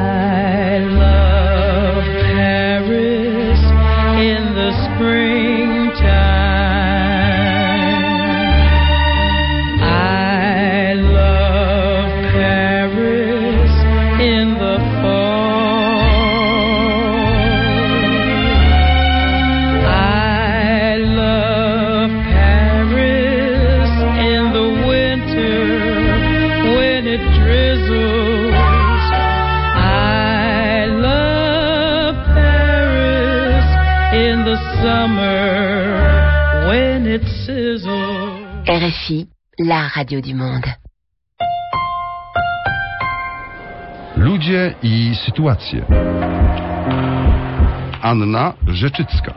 I love Paris in the springtime. I love Paris in the fall. I love Paris in the winter when it drizzles. I love Paris in the summer when it sizzles. R F I, la radio du monde. Ludzie i sytuacje. Anna Rzeczycka.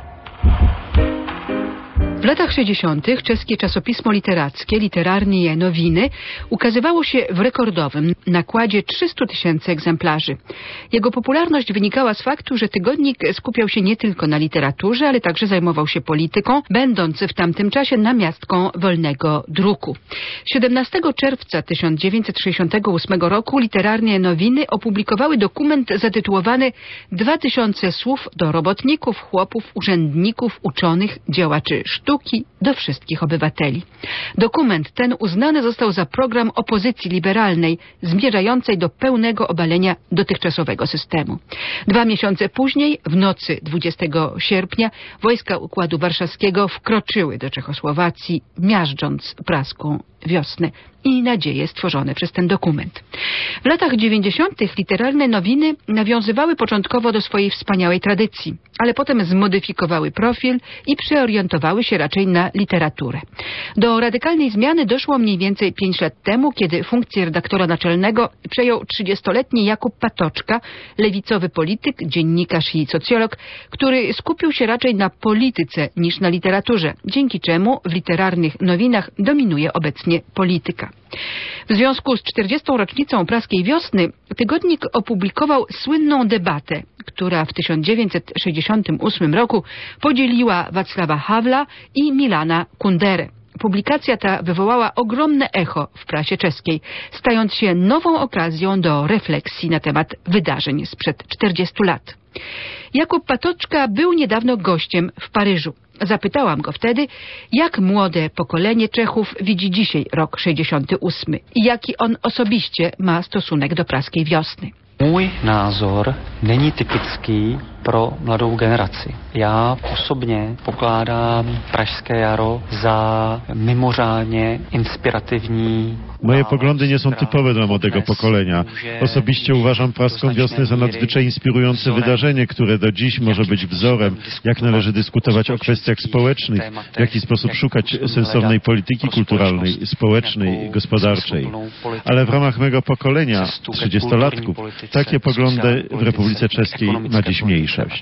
W latach sześćdziesiątych czeskie czasopismo literackie Literarnie Nowiny ukazywało się w rekordowym nakładzie trzystu tysięcy egzemplarzy. Jego popularność wynikała z faktu, że tygodnik skupiał się nie tylko na literaturze, ale także zajmował się polityką, będąc w tamtym czasie namiastką wolnego druku. siedemnastego czerwca tysiąc dziewięćset sześćdziesiątego ósmego roku Literarnie Nowiny opublikowały dokument zatytułowany dwa tysiące słów do robotników, chłopów, urzędników, uczonych, działaczy sztuki, do wszystkich obywateli. Dokument ten uznany został za program opozycji liberalnej zmierzającej do pełnego obalenia dotychczasowego systemu. Dwa miesiące później, w nocy dwudziestego sierpnia, wojska Układu Warszawskiego wkroczyły do Czechosłowacji, miażdżąc praską wiosnę i nadzieje stworzone przez ten dokument. W latach dziewięćdziesiątych Literarne Nowiny nawiązywały początkowo do swojej wspaniałej tradycji, ale potem zmodyfikowały profil i przeorientowały się raczej na literaturę. Do radykalnej zmiany doszło mniej więcej pięć lat temu, kiedy funkcję redaktora naczelnego przejął trzydziestoletni Jakub Patoczka, lewicowy polityk, dziennikarz i socjolog, który skupił się raczej na polityce niż na literaturze, dzięki czemu w Literarnych Nowinach dominuje obecnie polityka. W związku z czterdziestą rocznicą praskiej wiosny tygodnik opublikował słynną debatę, która w tysiąc dziewięćset sześćdziesiątym ósmym roku podzieliła Wacława Hawla i Milana Kunderę. Publikacja ta wywołała ogromne echo w prasie czeskiej, stając się nową okazją do refleksji na temat wydarzeń sprzed czterdziestu lat. Jakub Patoczka był niedawno gościem w Paryżu. Zapytałam go wtedy, jak młode pokolenie Czechów widzi dzisiaj rok sześćdziesiąty ósmy i jaki on osobiście ma stosunek do praskiej wiosny. Můj názor není typický pro mladou generaci. Já osobně pokládám Pražské jaro za mimořádně inspirativní. Moje poglądy nie są typowe dla młodego pokolenia. Osobiście uważam praską wiosnę za nadzwyczaj inspirujące wydarzenie, które do dziś może być wzorem, jak należy dyskutować o kwestiach społecznych, w jaki sposób szukać sensownej polityki kulturalnej, społecznej i gospodarczej. Ale w ramach mego pokolenia, trzydziestolatków, takie poglądy w Republice Czeskiej ma dziś mniejszość.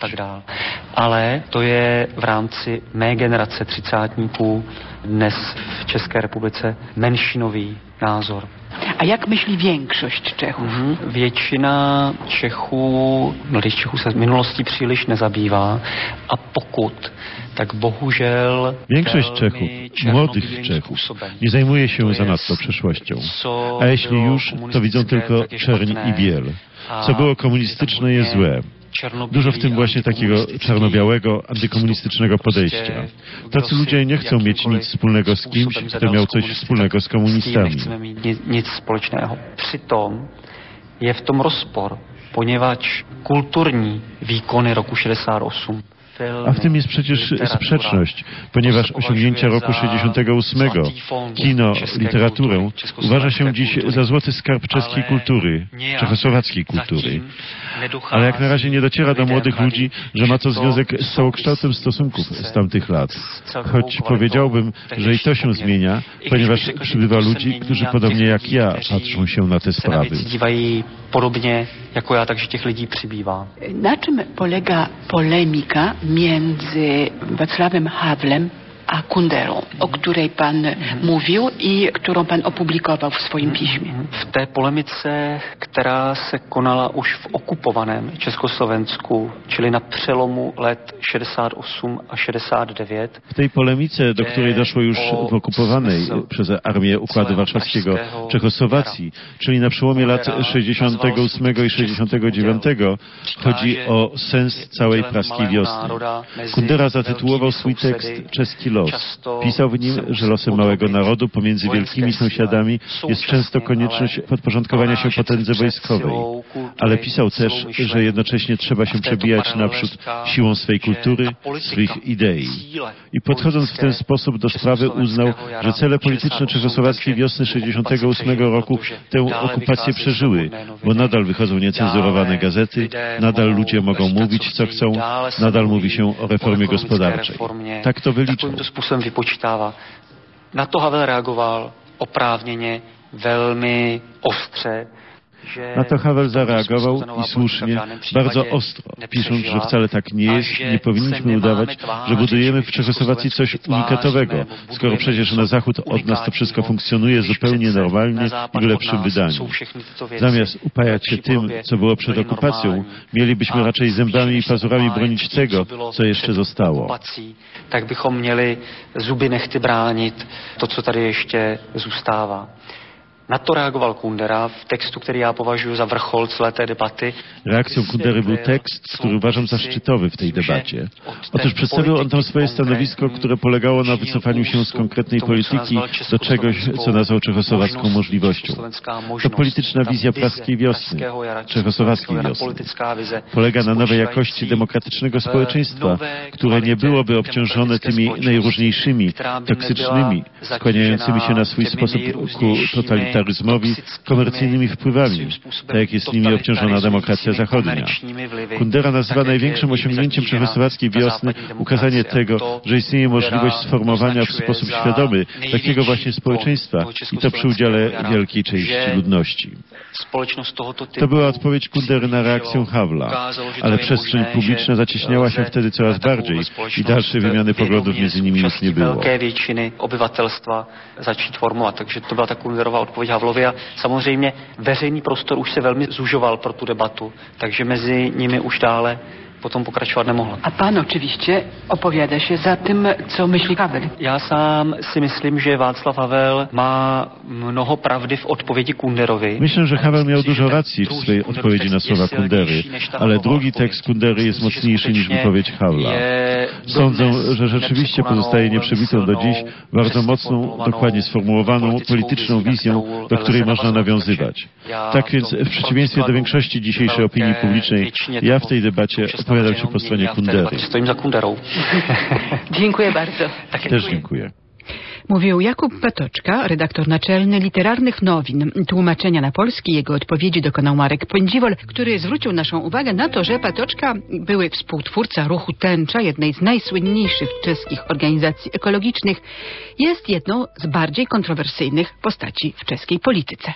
Ale to je v rámci mé generace třicátníků dnes v České republice menšinový názor. A jak myśli większość Czechów? Mhm. Většina Čechů, mladých Čechů se v minulosti příliš nezabývá a pokud, tak bohužel Większość Czechów, młodych Czechów, nie zajmuje się zanadto przeszłością. A jeśli już, to widzą tylko czerń i biel. Co było komunistyczne, jest złe. Dużo w tym właśnie takiego czarno-białego, antykomunistycznego podejścia. Tacy ludzie nie chcą mieć nic wspólnego z kimś, kto miał coś wspólnego z komunistami. Nic společného. Přitom je v tom rozpor, ponieważ kulturní výkony roku šedesát osm. A w tym jest przecież sprzeczność, ponieważ osiągnięcia roku sześćdziesiątego ósmego, kino, literaturę uważa się dziś za złoty skarb czeskiej kultury, czechosłowackiej kultury. Ale jak na razie nie dociera do młodych ludzi, że ma to związek z całokształtem stosunków z tamtych lat. Choć powiedziałbym, że i to się zmienia, ponieważ przybywa ludzi, którzy podobnie jak ja patrzą się na te sprawy. Podobnie jako ja, także tych ludzi przybývá. Na czym polega polemika między Wacławem Hawlem a Kunderą, o której pan mówił i którą pan opublikował w swoim piśmie? V té polemice, která se konala už v okupovaném Československu, čili na přelomu let šedesát osm a šedesát devět. W tej polemice, do której doszło już w okupowanej przez Armię Układu Warszawskiego Czechosłowacji, czyli na przełomie lat sześćdziesiątego ósmego i sześćdziesiątego dziewiątego, chodzi o sens całej praskiej wiosny. Kundera zatytułował swój tekst Czeski los. Pisał w nim, że losem małego narodu pomiędzy wielkimi sąsiadami jest często konieczność podporządkowania się potędze wojskowej. Ale pisał też, że jednocześnie trzeba się przebijać naprzód siłą swej kultury, swych idei. I podchodząc w ten sposób do sprawy uznał, że cele polityczne czechosłowackiej wiosny sześćdziesiątego ósmego roku tę okupację przeżyły, bo nadal wychodzą niecenzurowane gazety, nadal ludzie mogą mówić co chcą, nadal mówi się o reformie gospodarczej. Tak to wyliczył. Způsobem vypočítává. Na to Havel reagoval oprávněně, velmi ostře. Na to Havel zareagował i słusznie, bardzo ostro, pisząc, że wcale tak nie jest i nie powinniśmy udawać, że budujemy w Czechosłowacji coś unikatowego, skoro przecież na zachód od nas to wszystko funkcjonuje zupełnie normalnie i w lepszym wydaniu. Zamiast upajać się tym, co było przed okupacją, mielibyśmy raczej zębami i pazurami bronić tego, co jeszcze zostało. Tak bychom měli zuby nechty bránit to, co tady ještě zůstává. Na to reagoval Kundera w tekstu, który ja považuji za vrchol celé té debaty. Reakcją Kundery był tekst, który uważam za szczytowy w tej debacie. Otóż przedstawił on tam swoje stanowisko, które polegało na wycofaniu się z konkretnej polityki do czegoś, co nazwał czechosłowacką możliwością. To polityczna wizja praskiej wiosny, czechosłowackiej wiosny. Polega na nowej jakości demokratycznego społeczeństwa, które nie byłoby obciążone tymi najróżniejszymi, toksycznymi, skłaniającymi się na swój sposób ku totalitaryzmowi, komercyjnymi wpływami, tak jak jest nimi obciążona demokracja zachodnia. Kundera nazywa największym osiągnięciem czechosłowackiej wiosny ukazanie tego, że istnieje możliwość sformowania w sposób świadomy takiego właśnie społeczeństwa i to przy udziale wielkiej części ludności. To była odpowiedź Kundery na reakcję Havla, ale przestrzeń publiczna zacieśniała się wtedy coraz bardziej i dalszej wymiany poglądów między nimi już nie było. Obyvatelstva začít formovat, takže to byla ta Kunderová odpověď Havlovi a samozřejmě veřejný prostor už se velmi zužoval pro tu debatu, takže mezi nimi už dále potom pokračovat nemohlo. A pan oczywiście opowiada się za tym, co myśli Havel. Já sám si myslím, že Václav Havel má mnoho pravdy v odpovědi Kunderovi. Myślę, że Havel miał dużo racji w swojej odpowiedzi na słowa Kundery, ale drugi tekst Kundery jest mocniejszy niż wypowiedź Havla. Sądzę, że rzeczywiście pozostaje nieprzebitą do dziś bardzo mocną, dokładnie sformułowaną polityczną wizją, do której można nawiązywać. Tak więc w przeciwieństwie do większości dzisiejszej opinii publicznej, ja w tej debacie opowiadam się po stronie Kundery. Stoím za Kunderą. Dziękuję bardzo. Też dziękuję. Mówił Jakub Patoczka, redaktor naczelny Literarnych Nowin. Tłumaczenia na polski jego odpowiedzi dokonał Marek Pędziwol, który zwrócił naszą uwagę na to, że Patoczka, były współtwórca ruchu Tęcza, jednej z najsłynniejszych czeskich organizacji ekologicznych, jest jedną z bardziej kontrowersyjnych postaci w czeskiej polityce.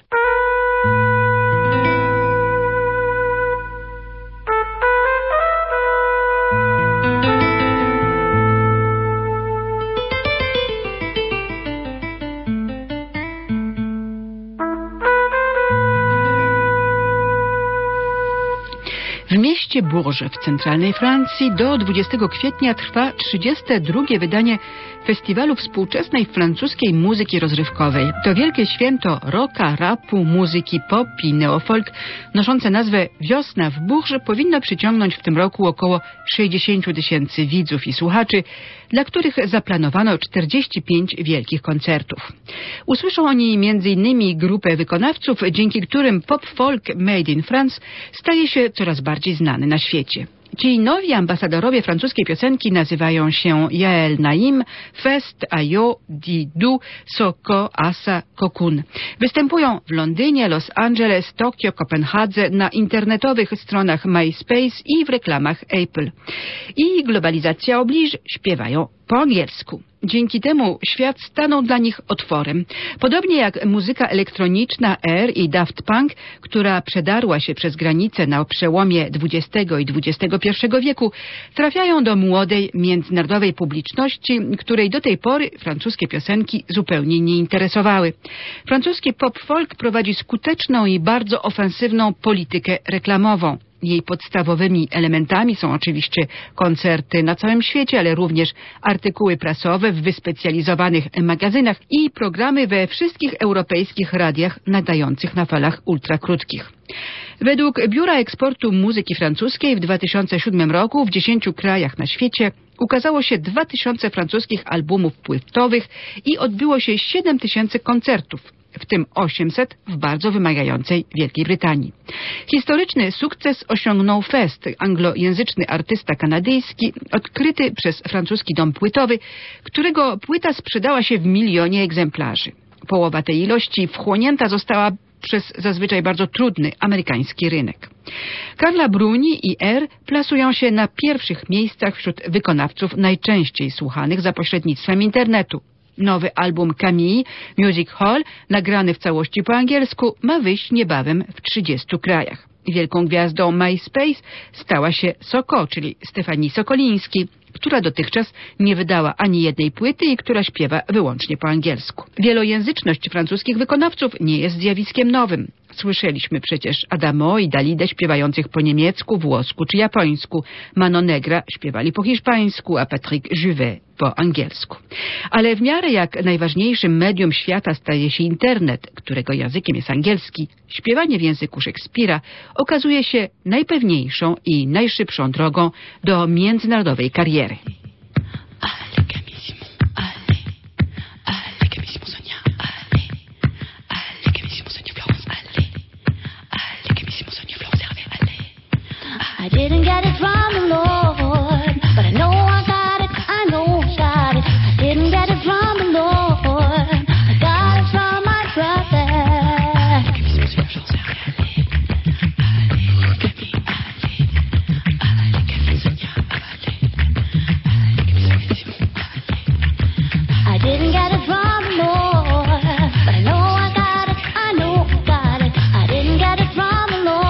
W mieście Bourges w centralnej Francji do dwudziestego kwietnia trwa trzydzieste drugie wydanie Festiwalu Współczesnej Francuskiej Muzyki Rozrywkowej. To wielkie święto rocka, rapu, muzyki pop i neofolk noszące nazwę Wiosna w Bourges powinno przyciągnąć w tym roku około sześćdziesiąt tysięcy widzów i słuchaczy, dla których zaplanowano czterdzieści pięć wielkich koncertów. Usłyszą oni między innymi grupę wykonawców, dzięki którym pop-folk made in France staje się coraz bardziej znany na świecie. Ci nowi ambasadorowie francuskiej piosenki nazywają się Yael Naim, Fest, Ayo, Didu, Soko, Asa, Kokun. Występują w Londynie, Los Angeles, Tokio, Kopenhadze, na internetowych stronach MySpace i w reklamach Apple. I globalizacja obliż, śpiewają po angielsku. Dzięki temu świat stanął dla nich otworem. Podobnie jak muzyka elektroniczna Air i Daft Punk, która przedarła się przez granice na przełomie dwudziestego i dwudziestego pierwszego wieku, trafiają do młodej, międzynarodowej publiczności, której do tej pory francuskie piosenki zupełnie nie interesowały. Francuski pop-folk prowadzi skuteczną i bardzo ofensywną politykę reklamową. Jej podstawowymi elementami są oczywiście koncerty na całym świecie, ale również artykuły prasowe w wyspecjalizowanych magazynach i programy we wszystkich europejskich radiach nadających na falach ultrakrótkich. Według Biura Eksportu Muzyki Francuskiej w dwa tysiące siódmym roku w dziesięciu krajach na świecie ukazało się dwa tysiące francuskich albumów płytowych i odbyło się siedem tysięcy koncertów, w tym osiemset w bardzo wymagającej Wielkiej Brytanii. Historyczny sukces osiągnął Fest, anglojęzyczny artysta kanadyjski, odkryty przez francuski dom płytowy, którego płyta sprzedała się w milionie egzemplarzy. Połowa tej ilości wchłonięta została przez zazwyczaj bardzo trudny amerykański rynek. Carla Bruni i Air plasują się na pierwszych miejscach wśród wykonawców najczęściej słuchanych za pośrednictwem internetu. Nowy album Camille, Music Hall, nagrany w całości po angielsku, ma wyjść niebawem w trzydziestu krajach. Wielką gwiazdą MySpace stała się Soko, czyli Stefanii Sokoliński, która dotychczas nie wydała ani jednej płyty i która śpiewa wyłącznie po angielsku. Wielojęzyczność francuskich wykonawców nie jest zjawiskiem nowym. Słyszeliśmy przecież Adamo i Dalidę śpiewających po niemiecku, włosku czy japońsku. Mano Negra śpiewali po hiszpańsku, a Patrick Juvet po angielsku. Ale w miarę jak najważniejszym medium świata staje się internet, którego językiem jest angielski, śpiewanie w języku Szekspira okazuje się najpewniejszą i najszybszą drogą do międzynarodowej kariery. I didn't get it from the Lord, but I know I got it, I know I got it. I didn't get it from the Lord, I got it from my brother. I didn't get it from the Lord, but I know I got it, I know I got it. I didn't get it from the Lord.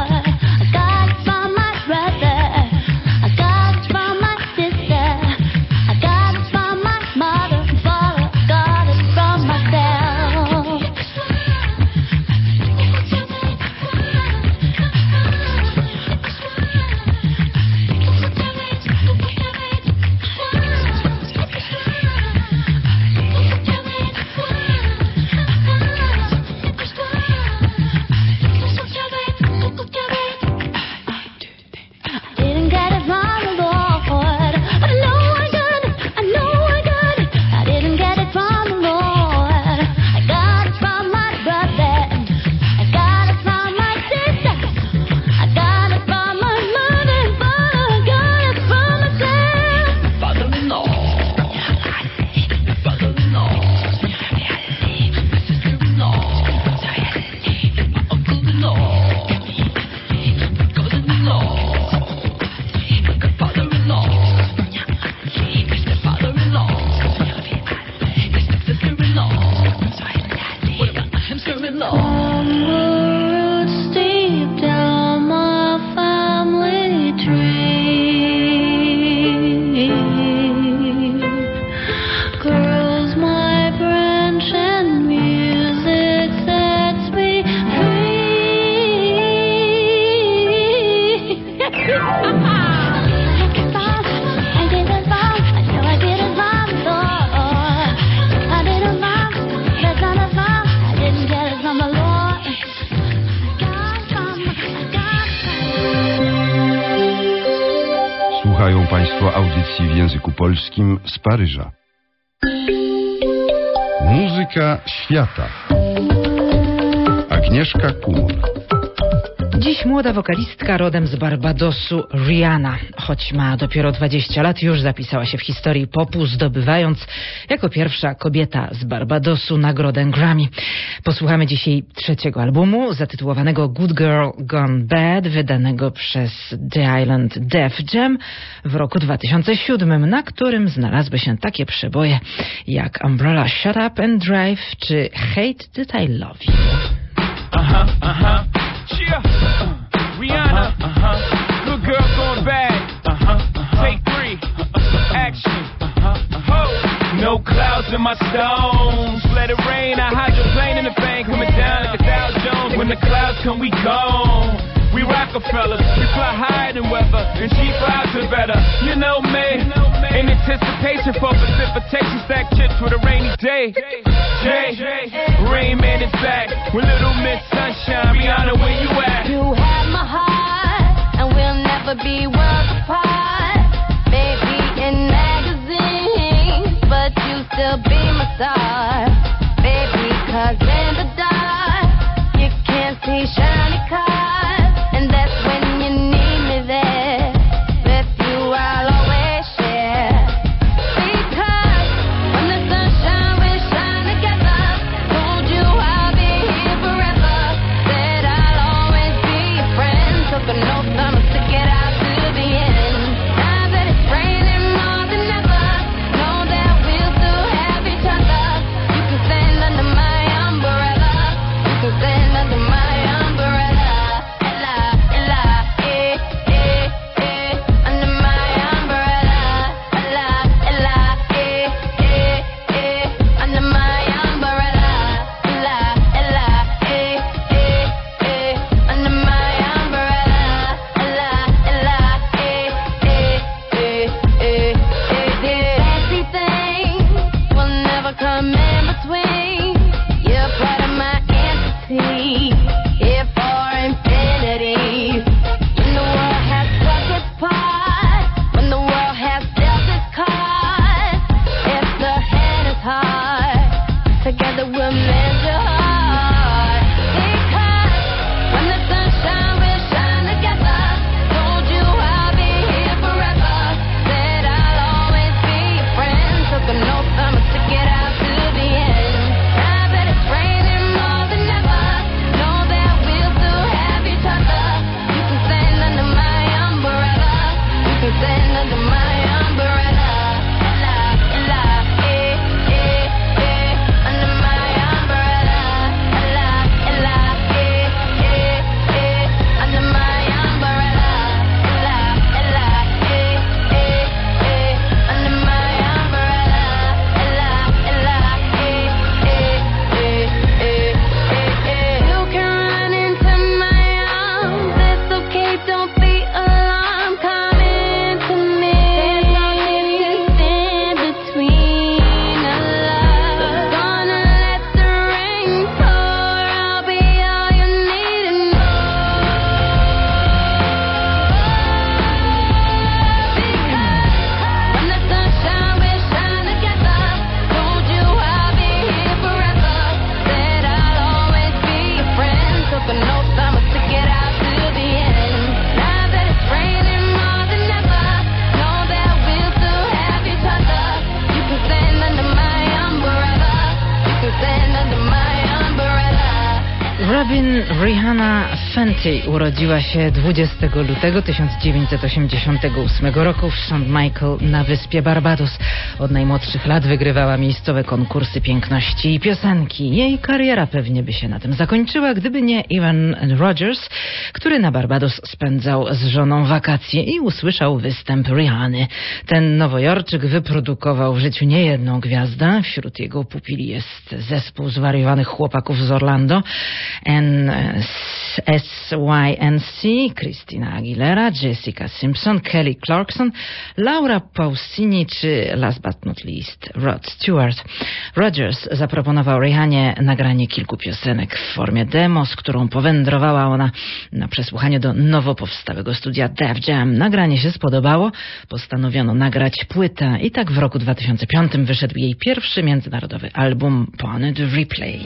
Słuchają Państwo audycji w języku polskim z Paryża. Muzyka świata. Agnieszka Kumur. Dziś młoda wokalistka rodem z Barbadosu, Rihanna. Choć ma dopiero dwadzieścia lat, już zapisała się w historii popu, zdobywając jako pierwsza kobieta z Barbadosu nagrodę Grammy. Posłuchamy dzisiaj trzeciego albumu, zatytułowanego Good Girl Gone Bad, wydanego przez The Island Def Jam w roku dwa tysiące siódmym, na którym znalazły się takie przeboje jak Umbrella Shut Up and Drive czy Hate That I Love You. Aha, aha. Yeah, uh, Rihanna, uh-huh. Good girl gone bad, uh-huh. Uh-huh. Take three, uh-huh. Action, uh-huh. Uh-huh. No clouds in my stones. Let it rain, I hydroplane in the bank, coming down like a Dow Jones. When the clouds come, we gone. We Rockefellers, we fly higher than weather, and she flies it better. You know me, in anticipation for precipitation, stack chips for the rainy day. Jay, Rain Man is back with Little Miss Sunshine. Rihanna, where you at? You have my heart, and we'll never be worlds apart. Maybe in magazines, but you still be my star. Baby, 'cause in the dark, you can't see shiny cars. And that's when you need me there. With you I'll always share. Because when the sunshine we shine together. Told you I'll be here forever. Said I'll always be your friend. Took an oath I'ma stick it out to the end. Now that it's raining more than ever, know that we'll still have each under my umbrella. Ella, Ella, eh, eh, eh, under my umbrella. Ella, Ella, eh, eh, eh, under my umbrella. Ella, Ella, eh, eh, eh, under my umbrella. Ella, Ella, eh, eh, eh, eh, eh, eh. Fancy things will never come in between. You're part of my entity, here for infinity. When the world has struck its part, when the world has dealt its cards, if the hand is hard, together we'll mend your heart. Because when the sunshine will shine together, told you I'll be here forever. Said I'll always be your friend. Took an oath I'ma stick it out to the end. Now that it's raining more than ever, know that we'll still have each other. You can stand under my umbrella. You can stand under my umbrella. Ella, Ella, eh, eh, eh, under my umbrella. Ella, Ella, eh, eh, eh, under my umbrella. Ella, Ella, eh, eh, eh, under my umbrella. Ella, Ella, eh, eh, eh, eh, eh, eh. You can run into my arms. It's okay, don't be alarmed. Come into me. There's no distance between our love. Gonna let the rain pour. I'll be all you need and more. Because when the sunshine will shine together, told you I'll be here forever. Said I'll always be your friend. Took an oath I'ma stick it out to the end. Now that it's raining more than ever, know that we'll still have each other. You can stand under my umbrella. You can stand under my umbrella. Robin Rihanna Fenty urodziła się dwudziestego lutego tysiąc dziewięćset osiemdziesiątego ósmego roku w Saint Michael na wyspie Barbados. Od najmłodszych lat wygrywała miejscowe konkursy piękności i piosenki. Jej kariera pewnie by się na tym zakończyła, gdyby nie Evan Rogers, który na Barbados spędzał z żoną wakacje i usłyszał występ Rihanny. Ten Nowojorczyk wyprodukował w życiu niejedną gwiazdę. Wśród jego pupili jest zespół zwariowanych chłopaków z Orlando, N S Y N C, Christina Aguilera, Jessica Simpson, Kelly Clarkson, Laura Pausini czy last but not least Rod Stewart. Rogers zaproponował Rihannie nagranie kilku piosenek w formie demo, z którą powędrowała ona na przesłuchanie do nowo powstałego studia Def Jam. Nagranie się spodobało, postanowiono nagrać płytę i tak w roku dwa tysiące piątym wyszedł jej pierwszy międzynarodowy album Pony Replay.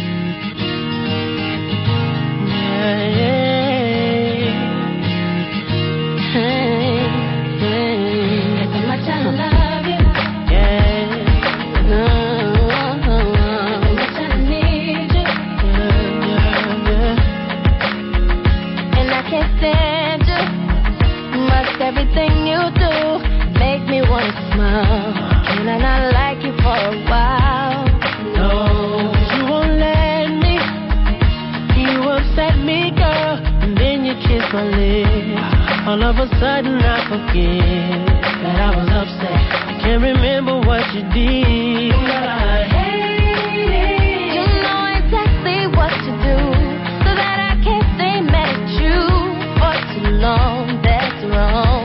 Everything you do make me want to smile. Can I not like you for a while? No, you won't let me. You upset me, girl, and then you kiss my lips. All of a sudden I forget that I was upset. I can't remember what you did. But I hate it. You know exactly what to do, so that I can't stay mad at you for too long. That's wrong.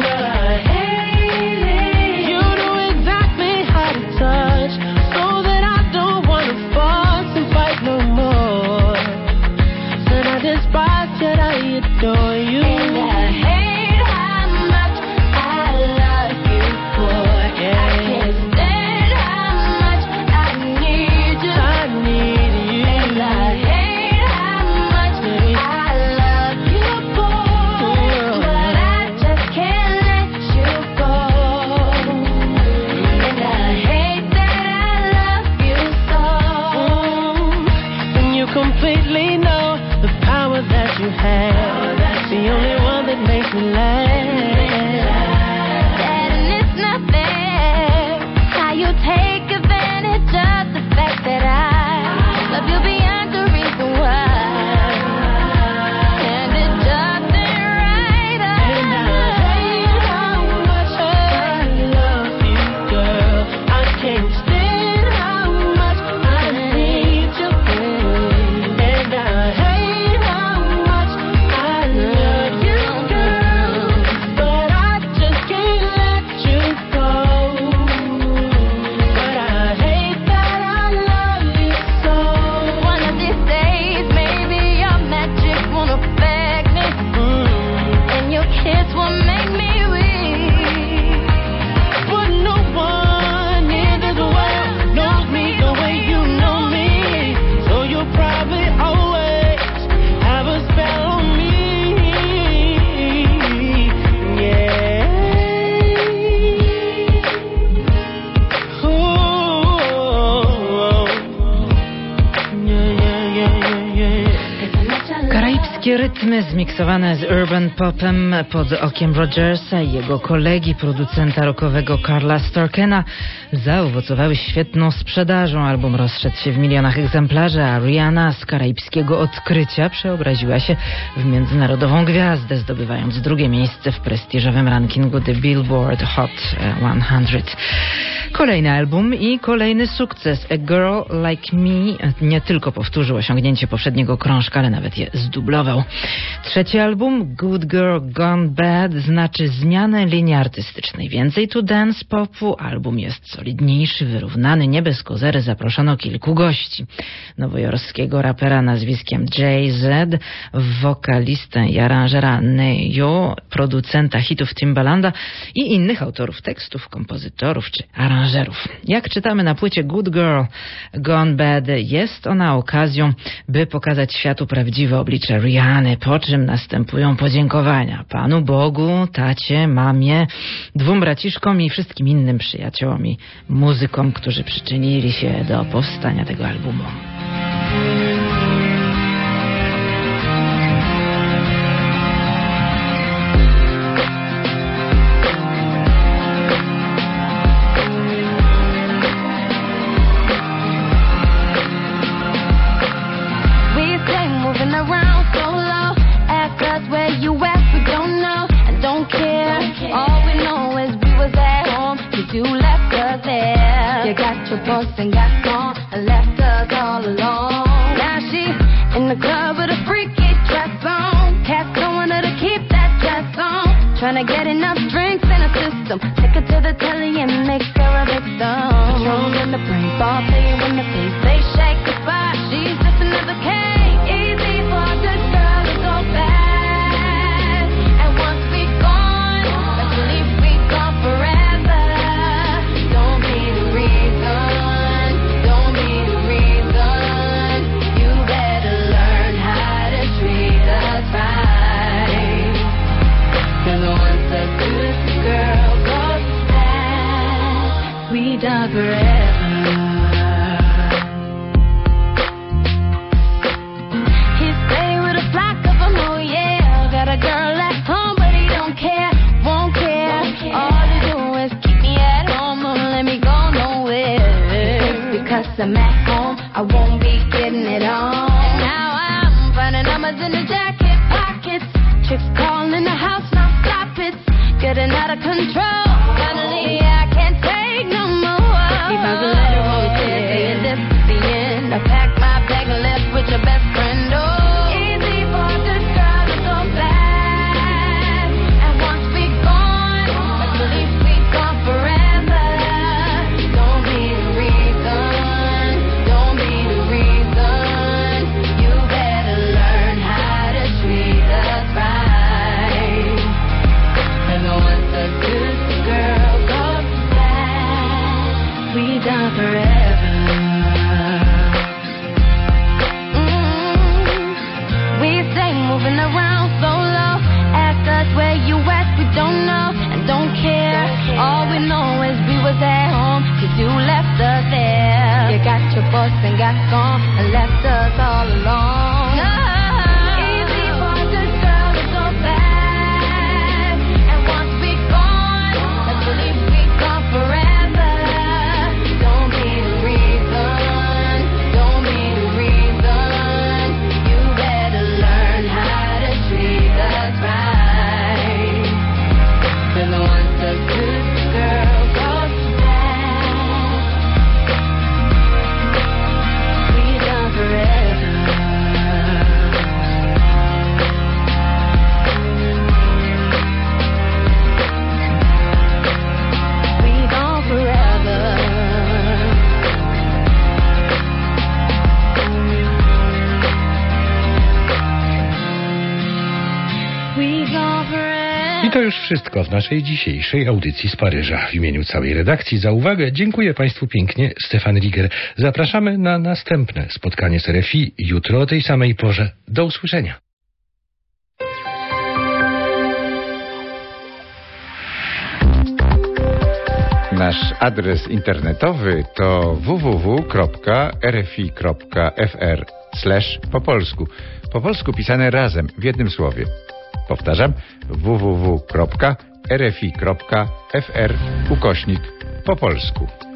Adore you. And I hate how much I love you, boy. Yeah. I can't stand how much I need you. I need you. And I hate how much I love you, boy. But I just can't let you go. And I hate that I love you so. Mm. And you completely know the power that you have. The only one that makes me laugh. And it's not fair how you take advantage of the fact that I love you beyond the reason why. Brytyjskie rytmy zmiksowane z urban popem pod okiem Rogersa i jego kolegi, producenta rockowego Carla Starkena, zaowocowały świetną sprzedażą. Album rozszedł się w milionach egzemplarzy, a Rihanna z karaibskiego odkrycia przeobraziła się w międzynarodową gwiazdę, zdobywając drugie miejsce w prestiżowym rankingu The Billboard Hot sto. Kolejny album i kolejny sukces. A Girl Like Me nie tylko powtórzył osiągnięcie poprzedniego krążka, ale nawet je zdublował. Trzeci album, Good Girl Gone Bad, znaczy zmianę linii artystycznej. Więcej tu dance popu, album jest solidniejszy, wyrównany, nie bez kozery zaproszono kilku gości. Nowojorskiego rapera nazwiskiem Jay-Z, wokalistę i aranżera Neyo, producenta hitów Timbalanda i innych autorów tekstów, kompozytorów czy aranżerów. Jak czytamy na płycie Good Girl Gone Bad, jest ona okazją, by pokazać światu prawdziwe oblicze Rihanny, po czym następują podziękowania Panu Bogu, tacie, mamie, dwóm braciszkom i wszystkim innym przyjaciołom i muzykom, którzy przyczynili się do powstania tego albumu. And got gone and left us all alone. Now she in the club with a freaky dress on. Cats going her to keep that dress on. Trying to get enough drinks in her system. Take her to the telly and make her a victim. Patron in the brain, ball playing in the face. They shake the spot. She's just another case. Easy for the girl to go bad. And once we gone, let's believe we gone forever. Don't be the reason. Done forever. He stay with a flock of them, oh yeah. Got a girl at home, but he don't care, won't care. All he do is keep me at home, won't let me go nowhere. Because I'm at home, I won't be getting it on. And now I'm finding numbers in the jacket pockets. Chicks calling in the house, now stop it. Getting out of control. Finally, I can't take no more. He found a letter on the saying this is the end. I packed my bag and left with your best friend. Oh, easy for this girl to go bad. And once we gone, let's believe we gone forever. Don't be the reason, don't be the reason. You better learn how to treat us right. And once a good girl goes bad, we done forever. Mm, we stay moving around so low. Ask us where you at, we don't know and don't care. All we know is we was at home, cause you left us there. You got your boss and got gone and left us all alone. No. Easy for this girl to go bad. And once we gone, let's believe we gone forever. I to już wszystko w naszej dzisiejszej audycji z Paryża. W imieniu całej redakcji za uwagę dziękuję Państwu pięknie. Stefan Riger. Zapraszamy na następne spotkanie z R F I jutro o tej samej porze. Do usłyszenia. Nasz adres internetowy to w w w kropka r f i kropka f r slash po polsku. Po polsku pisane razem, w jednym słowie. Powtarzam, w w w kropka r f i kropka f r ukośnik po polsku.